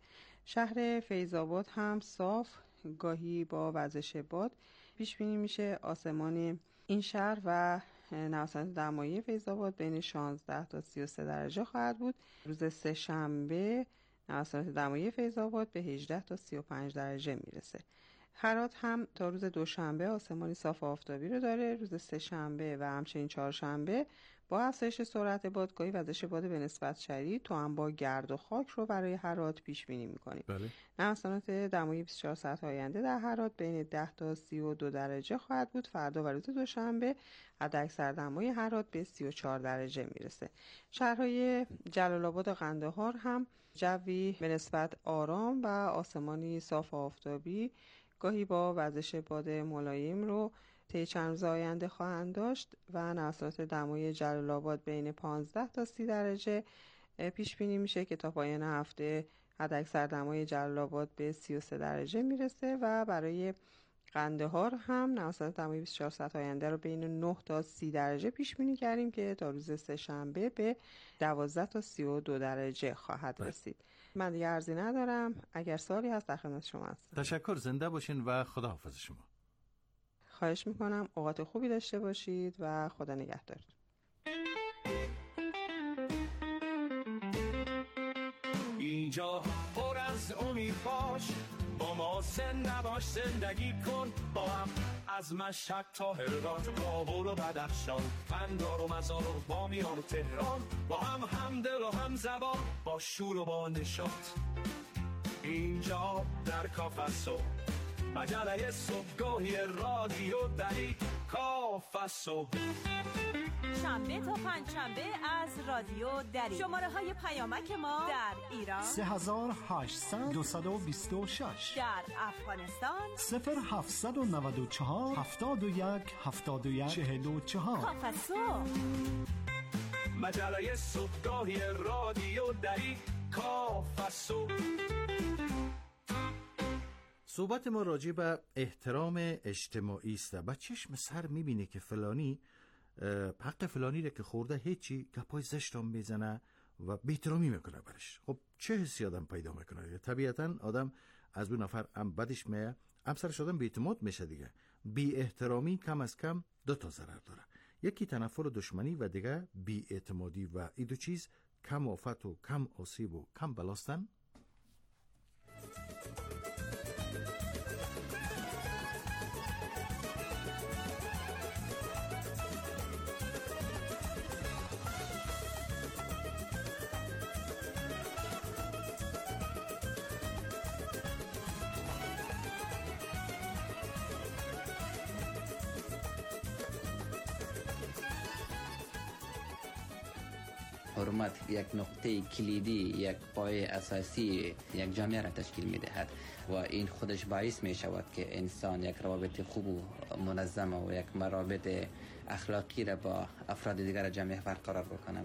شهر فیض‌آباد هم صاف گاهی با وزش باد پیش بینی میشه. آسمان این شهر و نوسانات دمایی فیض‌آباد بین شانزده تا سی و سه درجه خواهد بود. روز سه شنبه نوسانات دمایی فیض‌آباد به هجده تا سی و پنج درجه میرسه. هرات هم تا روز دوشنبه آسمانی صاف و آفتابی رو داره. روز سه شنبه و همچنین چهارشنبه با افزایش سرعت باد گاهی وزش باد به نسبت شدید تو هم با گرد و خاک رو برای هرات پیش بینی می‌کنیم. بله. نوسانات دمایی بیست و چهار ساعت آینده در هرات بین ده تا سی و دو درجه خواهد بود. فردا و روز دوشنبه حداکثر دمای هرات به سی و چهار درجه میرسه. شهرهای جلال آباد و قندهار هم جوی به نسبت آرام و آسمانی صاف و آفتابی گاهی با وزش باد ملایم رو طی چند روز آینده خواهند داشت و نوسانات دمای جلال آباد بین پانزده تا سی درجه پیش بینی میشه که تا پایان هفته حداکثر دمای جلال آباد به سی و سه درجه میرسه و برای قندهار هم نوسانات دمای بیست و چهار ساعت آینده رو بین نه تا سی درجه پیش بینی کردیم که تا روز سه شنبه به دوازده تا سی و دو درجه خواهد رسید. من دیگه عرضی ندارم. اگر سوالی هست در خدمت شما هستم. تشکر، زنده باشین و خداحافظ شما. خواهش میکنم. اوقات خوبی داشته باشید و خدا نگهدار. اینجا پر از امید باش، با ما زنده باش، زندگی کن با هم از مشهد تا هرات، کابل و بدخشان، قندهار و مزار و بامیان و تهران، با هم همدل و هم زبان، با شور و با نشاط. اینجا در کافه صبح، مجله صبحگاهی رادیو دری کافه صبح، شنبه تا پنجشنبه از رادیو دری. شماره های پیامک ما در ایران سه هزار و هشتصد دویست و بیست و شش، در افغانستان صفر هفتصد و نود و چهار هفتاد و یک هفتاد و یک چهل و چهار. کافه صبح، مجله صبحگاهی رادیو دری کافه صبح. صحبت ما راجع به احترام اجتماعی است. با چشم سر میبینه که فلانی حق فلانی را که خورده هیچی گپای زشت هم میزنه و بی‌احترامی میکنه برش. خب چه حسی آدم پیدا میکنه؟ طبیعتا آدم از دو نفر هم بدش میه، هم سرش آدم بی‌اعتماد میشه دیگه. بی احترامی کم از کم دو تا ضرر داره، یکی تنفر و دشمنی و دیگه بی اعتمادی و این دو چیز کم آفت و کم آسیب و کم بلاستن. حرمت یک نقطه کلیدی، یک پایه اساسی یک جامعه را تشکیل می‌دهد و این خودش باعث می شود که انسان یک روابط خوب و منظم و یک مرابط اخلاقی را با افراد دیگر جامعه برقرار بکنه.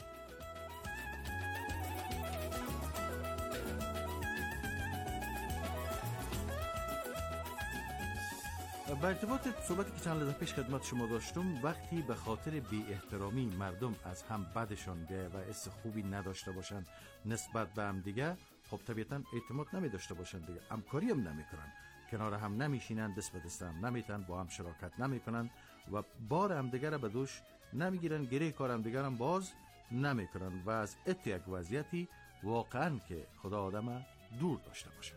به ارتباط صحبتی که چند لحظه پیش خدمت شما داشتم، وقتی به خاطر بی احترامی مردم از هم بدشان بیه و حس خوبی نداشته باشند نسبت به هم دیگه، خب طبیعتا اعتماد نمی داشته باشند دیگه، همکاری هم نمی کنن، کنار هم نمیشینن، دست به دست هم نمیتن، با هم شراکت نمی کنن و بار هم دیگه را به دوش نمیگیرن، گره کار هم دیگه هم باز نمی کنن و از ات یک وضعیتی واقعا که خدا آدم دور داشته باشه.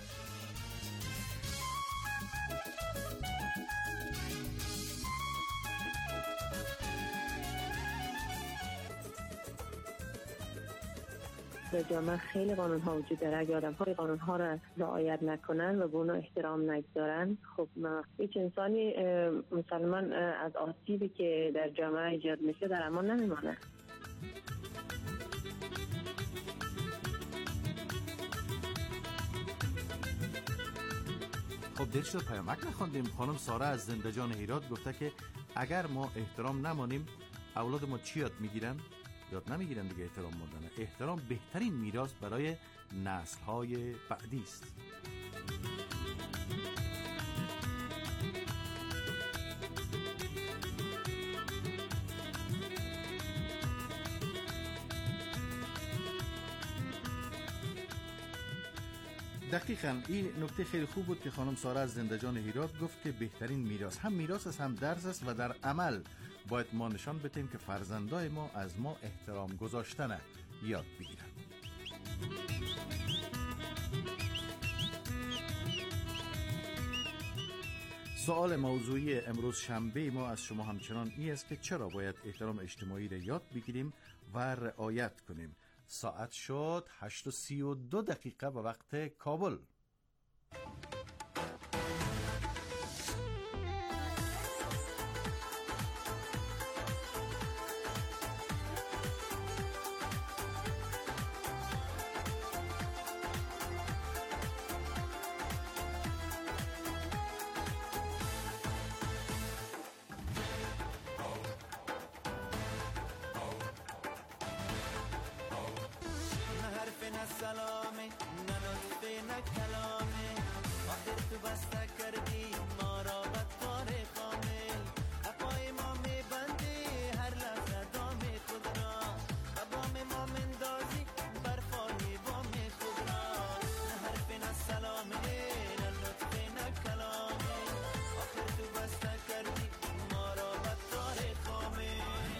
در جامعه خیلی قانون ها وجود داره. اگه آدم های قانون ها را رعایت نکنن و به اونا احترام نگذارن، خب هیچ انسانی مسلمان از آسیبی که در جامعه ایجاد میشه در امان نمیمانه. خب دل شد پیامک نخوندیم. خانم ساره از زندجان هرات گفته که اگر ما احترام نمانیم اولاد ما چی یاد میگیرن؟ یاد نمیگیرن دیگه احترام ماندن. احترام بهترین میراث برای نسل‌های بعدی است. دقیقاً این نکته خیلی خوب بود که خانم ساره از زندجان هرات گفت که بهترین میراث هم میراث است هم درس است و در عمل باید ما نشان بدیم که فرزندای ما از ما احترام گذاشتن یاد بگیرن. سوال موضوعی امروز شنبه ما از شما همچنان این است که چرا باید احترام اجتماعی را یاد بگیریم و رعایت کنیم. ساعت شد هشت و سی و دو دقیقه به وقت کابل. سلامه نه لطفه نه کلامه آخر تو بسته کردی ما را بدکار کامل اقای ما میبندی هر لحظه دام خود را و بام ما مندازی برفای بام خود را نه حرف نه سلامه نه لطفه نه کلامه آخر تو بسته کردی ما را بدکار کامل.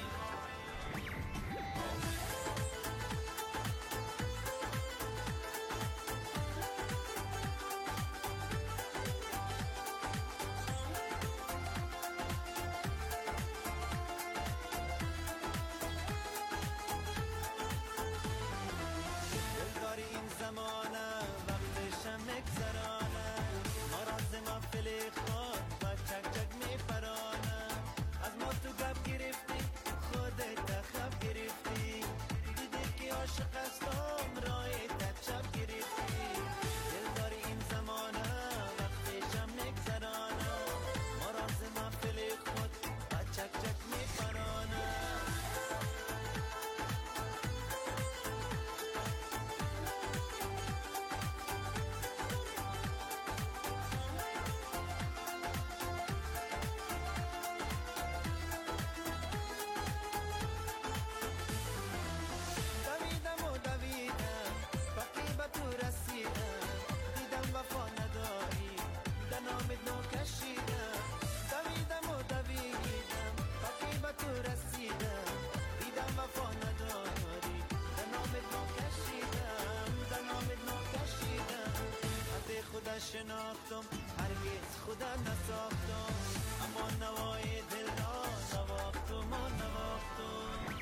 شناختم هرگز خدا نساختم اما نوای دل را نواختم و نواختم.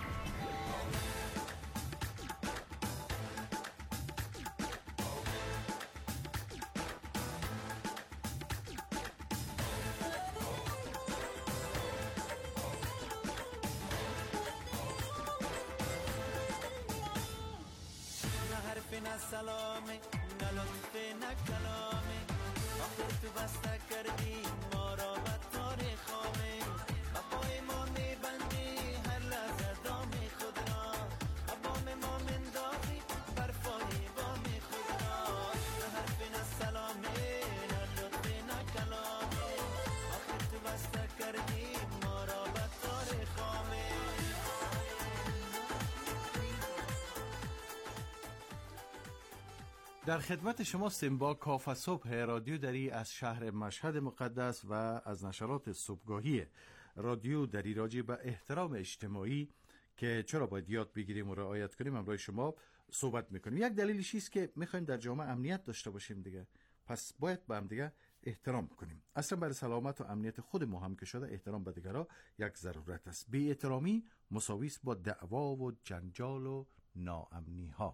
حرف نه سلامه نه لطف نه کلامه آخر تو بسته کردی ما را به تاریخامه و پای ما میبندی هر لحظه دام خود را و بام ما مندازی برفای بام خود را نه حرف نه سلامه نه لطف نه کلامه آخر تو بسته کردی ما را به تاریخامه. در خدمت شما سیمبا کاف صبح رادیو دری از شهر مشهد مقدس و از نشرات صبحگاهی رادیو دری راجع به احترام اجتماعی که چرا باید یاد بگیریم و رعایت کنیم همراه شما صحبت میکنیم. یک دلیلش است که میخوایم در جامعه امنیت داشته باشیم دیگه، پس باید به هم دیگه احترام کنیم. اصلا برای سلامت و امنیت خود ما هم که شده احترام به دیگران یک ضرورت است. بی احترامی مساوی است با دعوا و جنجال و ناامنی ها.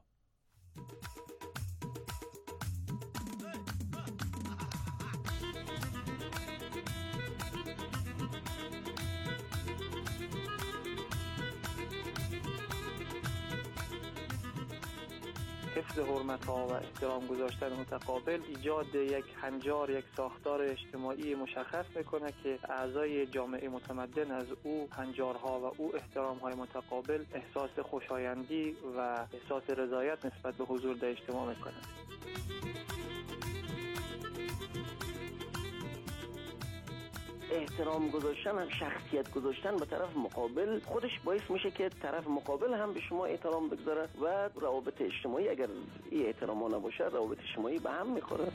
حفظ حرمت ها و احترام گذاشتن متقابل ایجاد یک هنجار، یک ساختار اجتماعی مشخص میکنه که اعضای جامعه متمدن از او هنجارها و او احترام های متقابل احساس خوشایندی و احساس رضایت نسبت به حضور در اجتماع میکنه. احترام گذاشتن هم شخصیت گذاشتن به طرف مقابل خودش باعث میشه که طرف مقابل هم به شما احترام بگذاره و روابط اجتماعی اگر این احترام نباشه روابط اجتماعی به هم میخوره.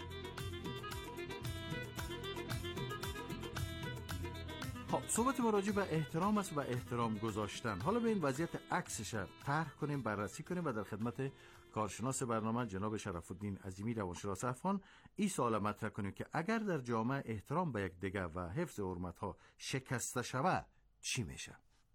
خب صحبت ما راجع به احترام است و احترام گذاشتن. حالا به این وضعیت عکسش طرح کنیم، بررسی کنیم و در خدمت کارشناس برنامه جناب شرف الدین عظیمی روانشناس افغان این سوال مطرح کنیم که اگر در جامعه احترام به یک دیگر و حفظ حرمت‌ها شکسته شود چی میشه؟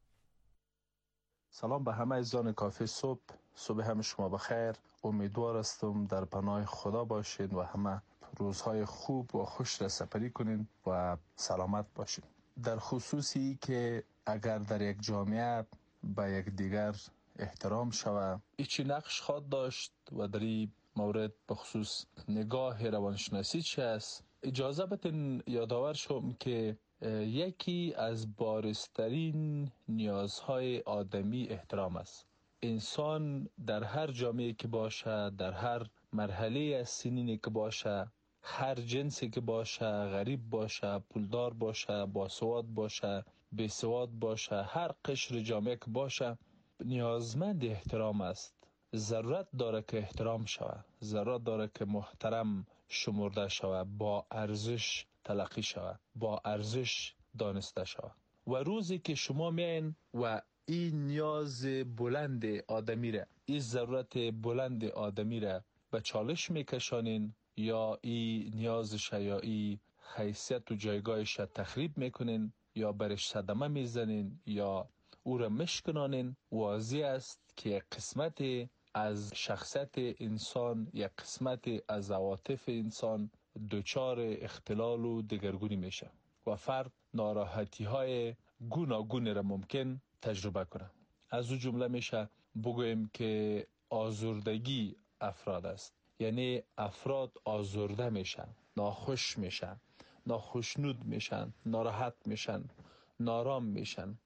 سلام به همه عزیزان کافی صبح. صبح همه شما بخیر. امیدوار هستم در پناه خدا باشین و همه روزهای خوب و خوش را سپری کنین و سلامت باشین. در خصوصی که اگر در یک جامعه به یک دیگر احترام شود ایچی نقش خواد داشت و در این مورد بخصوص نگاه روانشناسی چی است. اجازه بدین یادآور شم که یکی از بارزترین نیازهای آدمی احترام است. انسان در هر جامعه که باشه، در هر مرحله از سنینی که باشه، هر جنسی که باشه، غریب باشه، پولدار باشه، باسواد باشه، بیسواد باشه، هر قشر جامعه که باشه نیازمند احترام است. ضرورت داره که احترام شود، ضرورت داره که محترم شمرده شود، با ارزش تلقی شود، با ارزش دانسته شود. و روزی که شما میاین و این نیاز بلند آدمی را، این ضرورت بلند آدمی را به چالش میکشانین یا این نیازش یا این حیثیت و جایگاهش تخریب میکنین یا برش صدمه میزنین یا او را مشکنانین، واضح است که یک قسمت از شخصیت انسان، یک قسمت از عواطف انسان دچار اختلال و دگرگونی میشه و فرد ناراحتی های گوناگون را ممکن تجربه کنه. از او جمله میشه بگویم که آزردگی افراد است، یعنی افراد آزرده میشن، ناخوش میشن، ناخوشنود میشن، ناراحت میشن، نارام میشن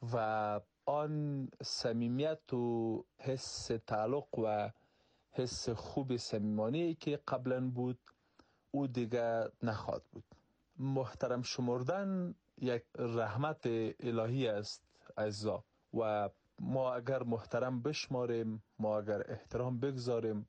و آن صمیمیت و حس تعلق و حس خوب صمیمانه‌ای که قبلا بود او دیگه نخواهد بود. محترم شمردن یک رحمت الهی است عزیزا و ما اگر محترم بشماریم، ما اگر احترام بگذاریم،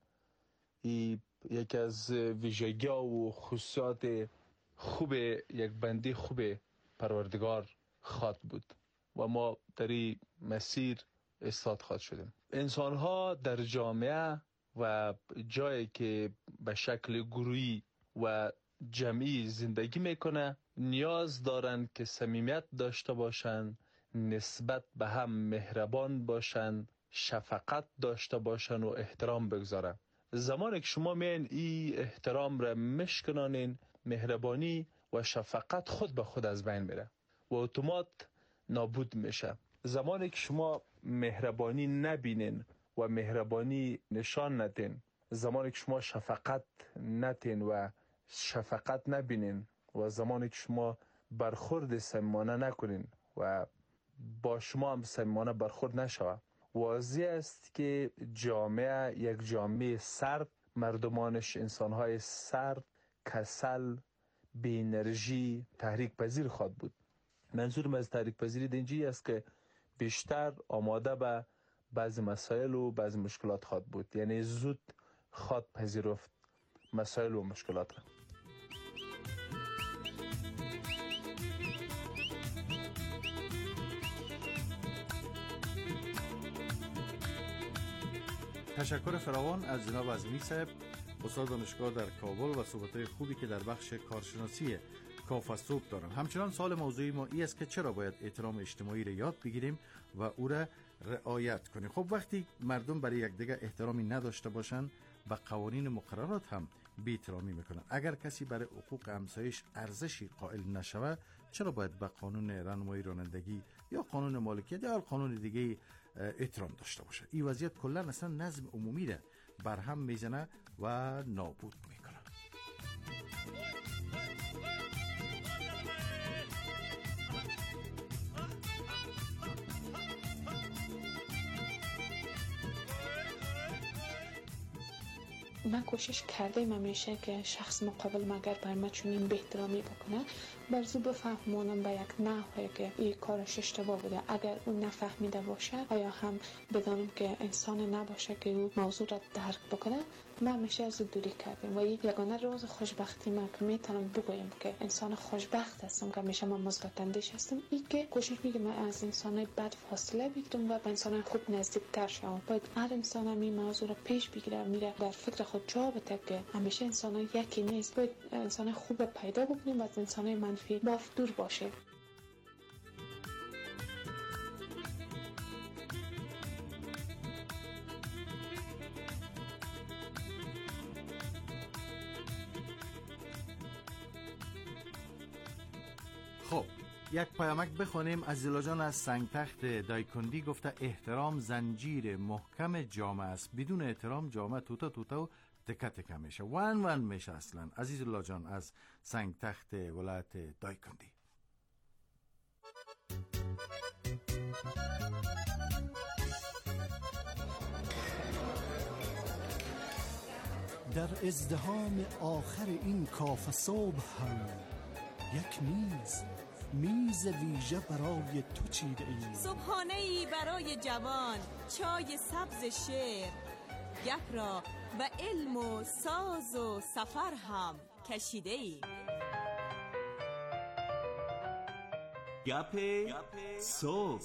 این یکی از ویژگی‌ها و خصوصیات خوب یک بنده خوب پروردگار خواهد بود و ما در این مسیر استاد خواهد شدیم. انسان‌ها در جامعه و جایی که به شکل گروهی و جمعی زندگی میکنه نیاز دارن که صمیمیت داشته باشن، نسبت به هم مهربان باشن، شفقت داشته باشن و احترام بگذارن. زمانی که شما میان این احترام را مشکنانین، مهربانی و شفقت خود به خود از بین میره و اتومات نابود میشه. زمانی که شما مهربانی نبینین و و مهربانی نشان ندین، زمانی که شما شفقت نتین و شفقت نبینین و زمانی که شما برخورد صمیمانه نکنین و با شما هم صمیمانه برخورد نشوه، واضح است که جامعه یک جامعه سرد، مردمانش انسانهای سرد، کسل، بی انرژی، تحریک پذیر خواهد بود. منظورم از تحریک پذیری دینجی است که بیشتر آماده به بعضی مسائل و بعضی مشکلات خواهد بود، یعنی زود خواهد پذیرفت مسائل و مشکلات را. تشکر فراوان از جناب عظیمی صاحب، استاد دانشگاه در کابل و صحبت‌های خوبی که در بخش کارشناسی کاف صبح دارن. همچنان سوال موضوعی ما این است که چرا باید احترام اجتماعی را یاد بگیریم و او را رعایت کنیم. خب وقتی مردم برای یکدیگر احترامی نداشته باشن، به قوانین مقررات هم بی‌احترامی میکنن. اگر کسی برای حقوق همسایش ارزشی قائل نشود، چرا باید به قانون راهنمایی رانندگی یا قانون مالکیت یا قانون دیگه احترام داشته باشه؟ این وضعیت کلا اصلا نظم عمومی را برهم میزنه و نابود میکنه. من کوشش کرده ایم همیشه که شخص مقابل مگر بر من چنین به احترامی بکنه، برزو بفهمونم به یک نحوی که این کارش اشتباه بوده. اگر اون نفهمیده باشه، آیا هم بدانم که انسان نباشه که اون موضوع را درک بکنه، من همیشه از دوری کردیم. و این یگانه راز خوشبختی من که میتونم بگویم که انسان خوشبخت هستم که همیشه من مثبت اندیش هستم، این که کوشش میکنم من از انسانای بد فاصله بگیرم و به انسان خوب نزدیکتر شوم. باید هر انسان هم این موضوع را پیش بگیره، میره در فکر خود جا بده که همیشه انسان یکی نیست. باید انسان خوب پیدا بکنیم و از انسان منفی باف دور باشه. خب یک پیامک بخونیم. از زلاجان از سنگتخت دایکندی گفته احترام زنجیر محکم جامعه است، بدون احترام جامعه توتا توتا و تکه تکه میشه، ون ون میشه اصلا. عزیز لاجان از سنگتخت ولایت دایکندی. در ازدحام آخر این کاف صبح هم یک میز میز ویژه برای تو چیده ایم. صبحانه ای برای جوان، چای سبز شعر، گپ را و علم و ساز و سفر هم کشیده ای. گپ صبح.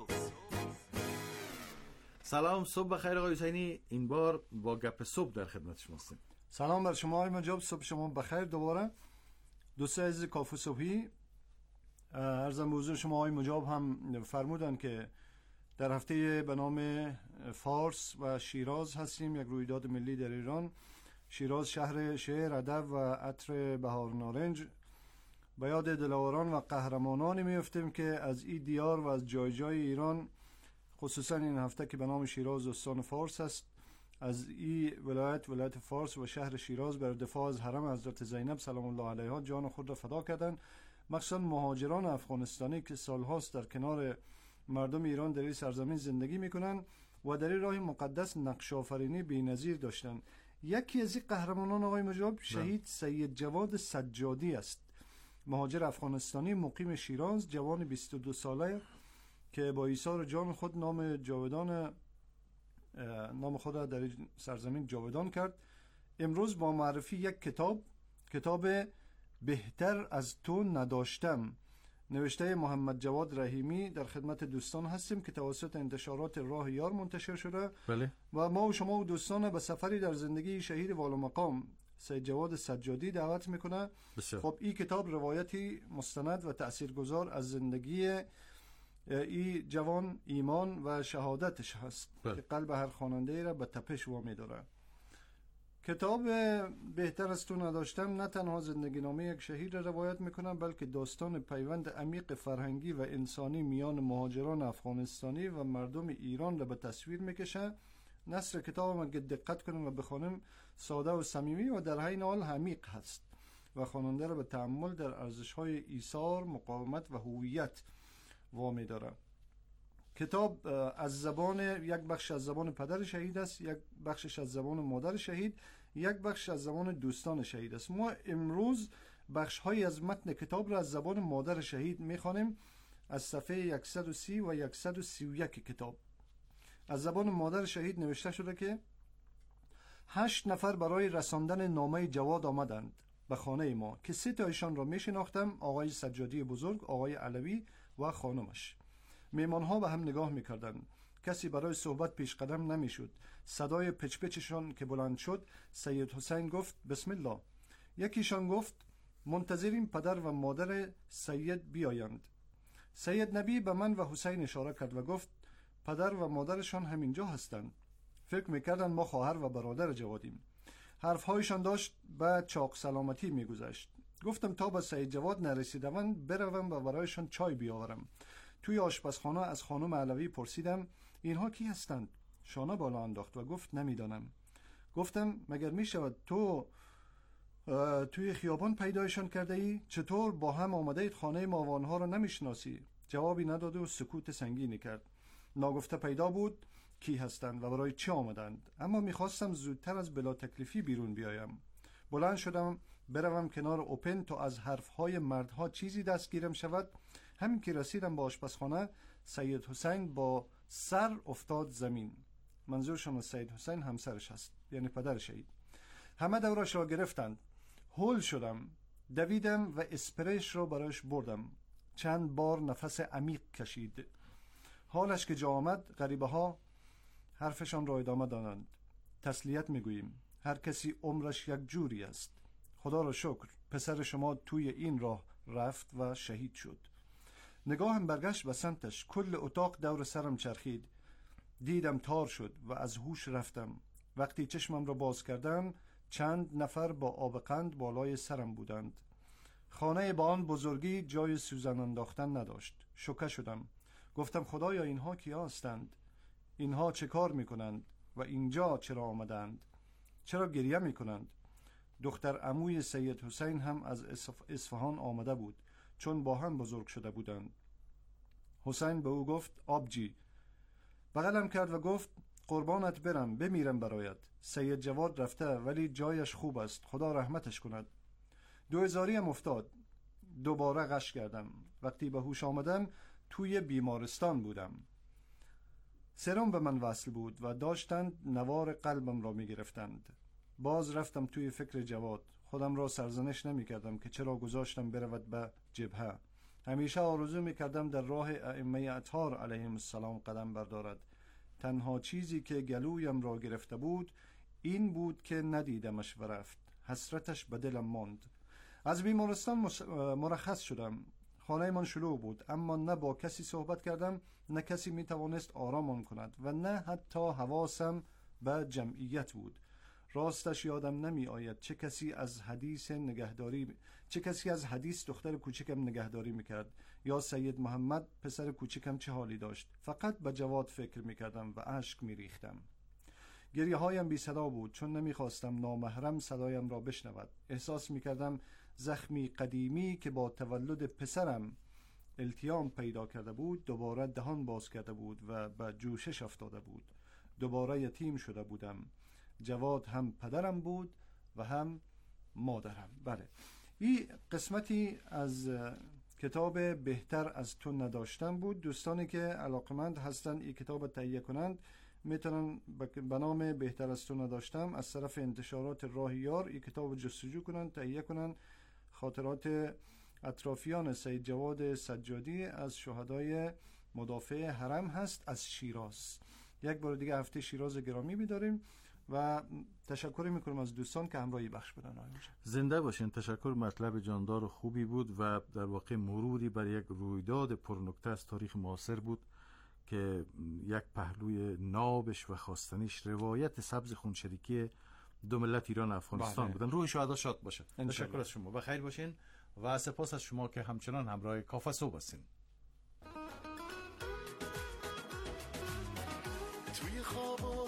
سلام، صبح بخیر آقای حسینی. این بار با گپ صبح در خدمت شما هستیم. سلام بر شما آقای مجاب، صبح شما بخیر. دوباره دوست عزیز کاف صبحی، عرضم به حضور شما آقای مجاب هم فرمودن که در هفته به نام فارس و شیراز هستیم، یک رویداد ملی در ایران. شیراز شهر شعر، ادب و عطر بهار نارنج. به یاد دلاوران و قهرمانانی میفتیم که از این دیار و از جای جای ایران، خصوصا این هفته که به نام شیراز استان فارس است، از این ولایت ولایت فارس و شهر شیراز بر دفاع از حرم حضرت زینب سلام الله علیها جان خود را فدا کردند. مخصوصا مهاجران افغانستانی که سالهاست در کنار مردم ایران در این سرزمین زندگی میکنن و در این راه مقدس نقش آفرینی بی‌نظیر داشتن. یکی از این قهرمانان آقای مجاب شهید سید جواد سجادی است، مهاجر افغانستانی مقیم شیراز، جوان بیست و دو ساله که با ایثار جان خود نام جاودان نام خود را در سرزمین جاودان کرد. امروز با معرفی یک کتاب کتاب بهتر از تو نداشتم نوشته محمد جواد رحیمی در خدمت دوستان هستیم که توسط انتشارات راه یار منتشر شده. بله. و ما و شما و دوستان به سفری در زندگی شهید والامقام سید جواد سجادی دعوت میکنه. بسیار. خب این کتاب روایتی مستند و تاثیرگذار از زندگی این جوان، ایمان و شهادتش هست. بله. که قلب هر خواننده را به تپش وامی داره. کتاب بهتر از تو نداشتم نه تنها زندگی نامه یک شهید را روایت میکنم، بلکه داستان پیوند عمیق فرهنگی و انسانی میان مهاجران افغانستانی و مردم ایران را به تصویر میکشه. نصر کتاب ما که دقت کنیم و بخونیم ساده و صمیمی و در عین حال عمیق هست و خواننده را به تأمل در ارزش‌های ایثار، مقاومت و هویت وامی داره. کتاب از زبان یک بخش از زبان پدر شهید است، یک بخشش از زبان مادر شهید، یک بخش از زبان دوستان شهید است. ما امروز بخش‌های از متن کتاب را از زبان مادر شهید می‌خوانیم از صفحه صد و سی و صد و سی و یک کتاب. از زبان مادر شهید نوشته شده که هشت نفر برای رساندن نامه جواد آمدند به خانه ما که سه تایشان را میشناختم، آقای سجادی بزرگ، آقای علوی و خانمش. میمانها به هم نگاه میکردند. کسی برای صحبت پیش قدم نمیشد. صدای پچ پچشان که بلند شد، سید حسین گفت بسم الله. یکیشان گفت منتظریم پدر و مادر سید بیایند. سید نبی به من و حسین اشاره کرد و گفت پدر و مادرشان همینجا هستند. فکر میکردن ما خواهر و برادر جوادیم. حرفهایشان داشت به چاق سلامتی میگذشت. گفتم تا به سید جواد نرسیدم بروم و برایشان چای بیاورم. توی آشپزخانه از خانم علوی پرسیدم اینها کی هستند؟ شانه بالا انداخت و گفت نمیدانم. گفتم مگر میشود تو توی خیابان پیدایشان کرده ای؟ چطور با هم آمده اید خانه ما و آنها را نمیشناسی؟ جوابی نداد و سکوت سنگینی کرد. ناگفته پیدا بود کی هستند و برای چه آمدند، اما میخواستم زودتر از بلا تکلیفی بیرون بیایم. بلند شدم بروم کنار اوپن تا از حرفهای مردها چیزی دستگیرم شود. همین که رسیدم به آشپزخانه، سید حسین با سر افتاد زمین. منظورشون از سید حسین همسرش هست، یعنی پدر شهید. همه دورش را گرفتند. هول شدم، دویدم و اسپریش را برایش بردم. چند بار نفس عمیق کشید. حالش که جا آمد، غریبه ها حرفشان را ادامه دادند. تسلیت میگوییم، هر کسی عمرش یک جوری است. خدا را شکر پسر شما توی این راه رفت و شهید شد. نگاهم برگشت به سمتش. کل اتاق دور سرم چرخید. دیدم تار شد و از هوش رفتم. وقتی چشمم را باز کردم، چند نفر با آب قند بالای سرم بودند. خانه با آن بزرگی جای سوزن انداختن نداشت. شوکه شدم. گفتم خدایا اینها کیا هستند؟ اینها چه کار میکنند و اینجا چرا آمدند؟ چرا گریه میکنند؟ دختر عموی سید حسین هم از اصفهان آمده بود، چون با هم بزرگ شده بودند. حسین به او گفت آبجی. بغلم کرد و گفت قربانت برم، بمیرم برایت. سید جواد رفته ولی جایش خوب است، خدا رحمتش کند. دو هزاریم افتاد. دوباره غش کردم. وقتی به هوش آمدم توی بیمارستان بودم. سرم به من وصل بود و داشتند نوار قلبم را می گرفتند. باز رفتم توی فکر جواد. خودم را سرزنش نمی کردم که چرا گذاشتم برود به جبهه. همیشه آرزو می کردم در راه ائمه اطهار علیهم السلام قدم بردارد. تنها چیزی که گلویم را گرفته بود این بود که ندیدمش و رفت. حسرتش به دلم ماند. از بیمارستان مرخص شدم. خانه من شلوغ بود، اما نه با کسی صحبت کردم، نه کسی می توانست آرامم کند و نه حتی حواسم به جمعیت بود. راستش یادم نمی آید چه کسی از حدیث نگهداری چه کسی از حدیث دختر کوچکم نگهداری میکرد یا سید محمد پسر کوچکم چه حالی داشت. فقط به جواد فکر میکردم و اشک میریختم. گریه هایم بی صدا بود، چون نمیخواستم نامحرم صدایم را بشنود. احساس میکردم زخمی قدیمی که با تولد پسرم التیام پیدا کرده بود دوباره دهان باز کرده بود و به جوشش افتاده بود. دوباره یتیم شده بودم. جواد هم پدرم بود و هم مادرم. بله، این قسمتی از کتاب بهتر از تو نداشتم بود. دوستانی که علاقمند هستن این کتاب تهیه کنند میتونن به نام بهتر از تو نداشتم از طرف انتشارات راه یار این کتاب جستجو کنن، تهیه کنن. خاطرات اطرافیان سید جواد سجادی از شهدای مدافع حرم هست از شیراز. یک بار دیگه هفته شیراز گرامی می‌داریم و تشکر میکنم از دوستان که همراهی بخش بودن. زنده باشین. تشکر. مطلب جاندار خوبی بود و در واقع مروری بر یک رویداد پرنکته از تاریخ معاصر بود که یک پهلوی نابش و خواستنیش روایت سبز خونشریکی دو ملت ایران و افغانستان بله. بودن. روح شهدا شاد باشه. تشکر از شما. بخیر باشین و سپاس از شما که همچنان همراه کافه صبح هستین. توی خواب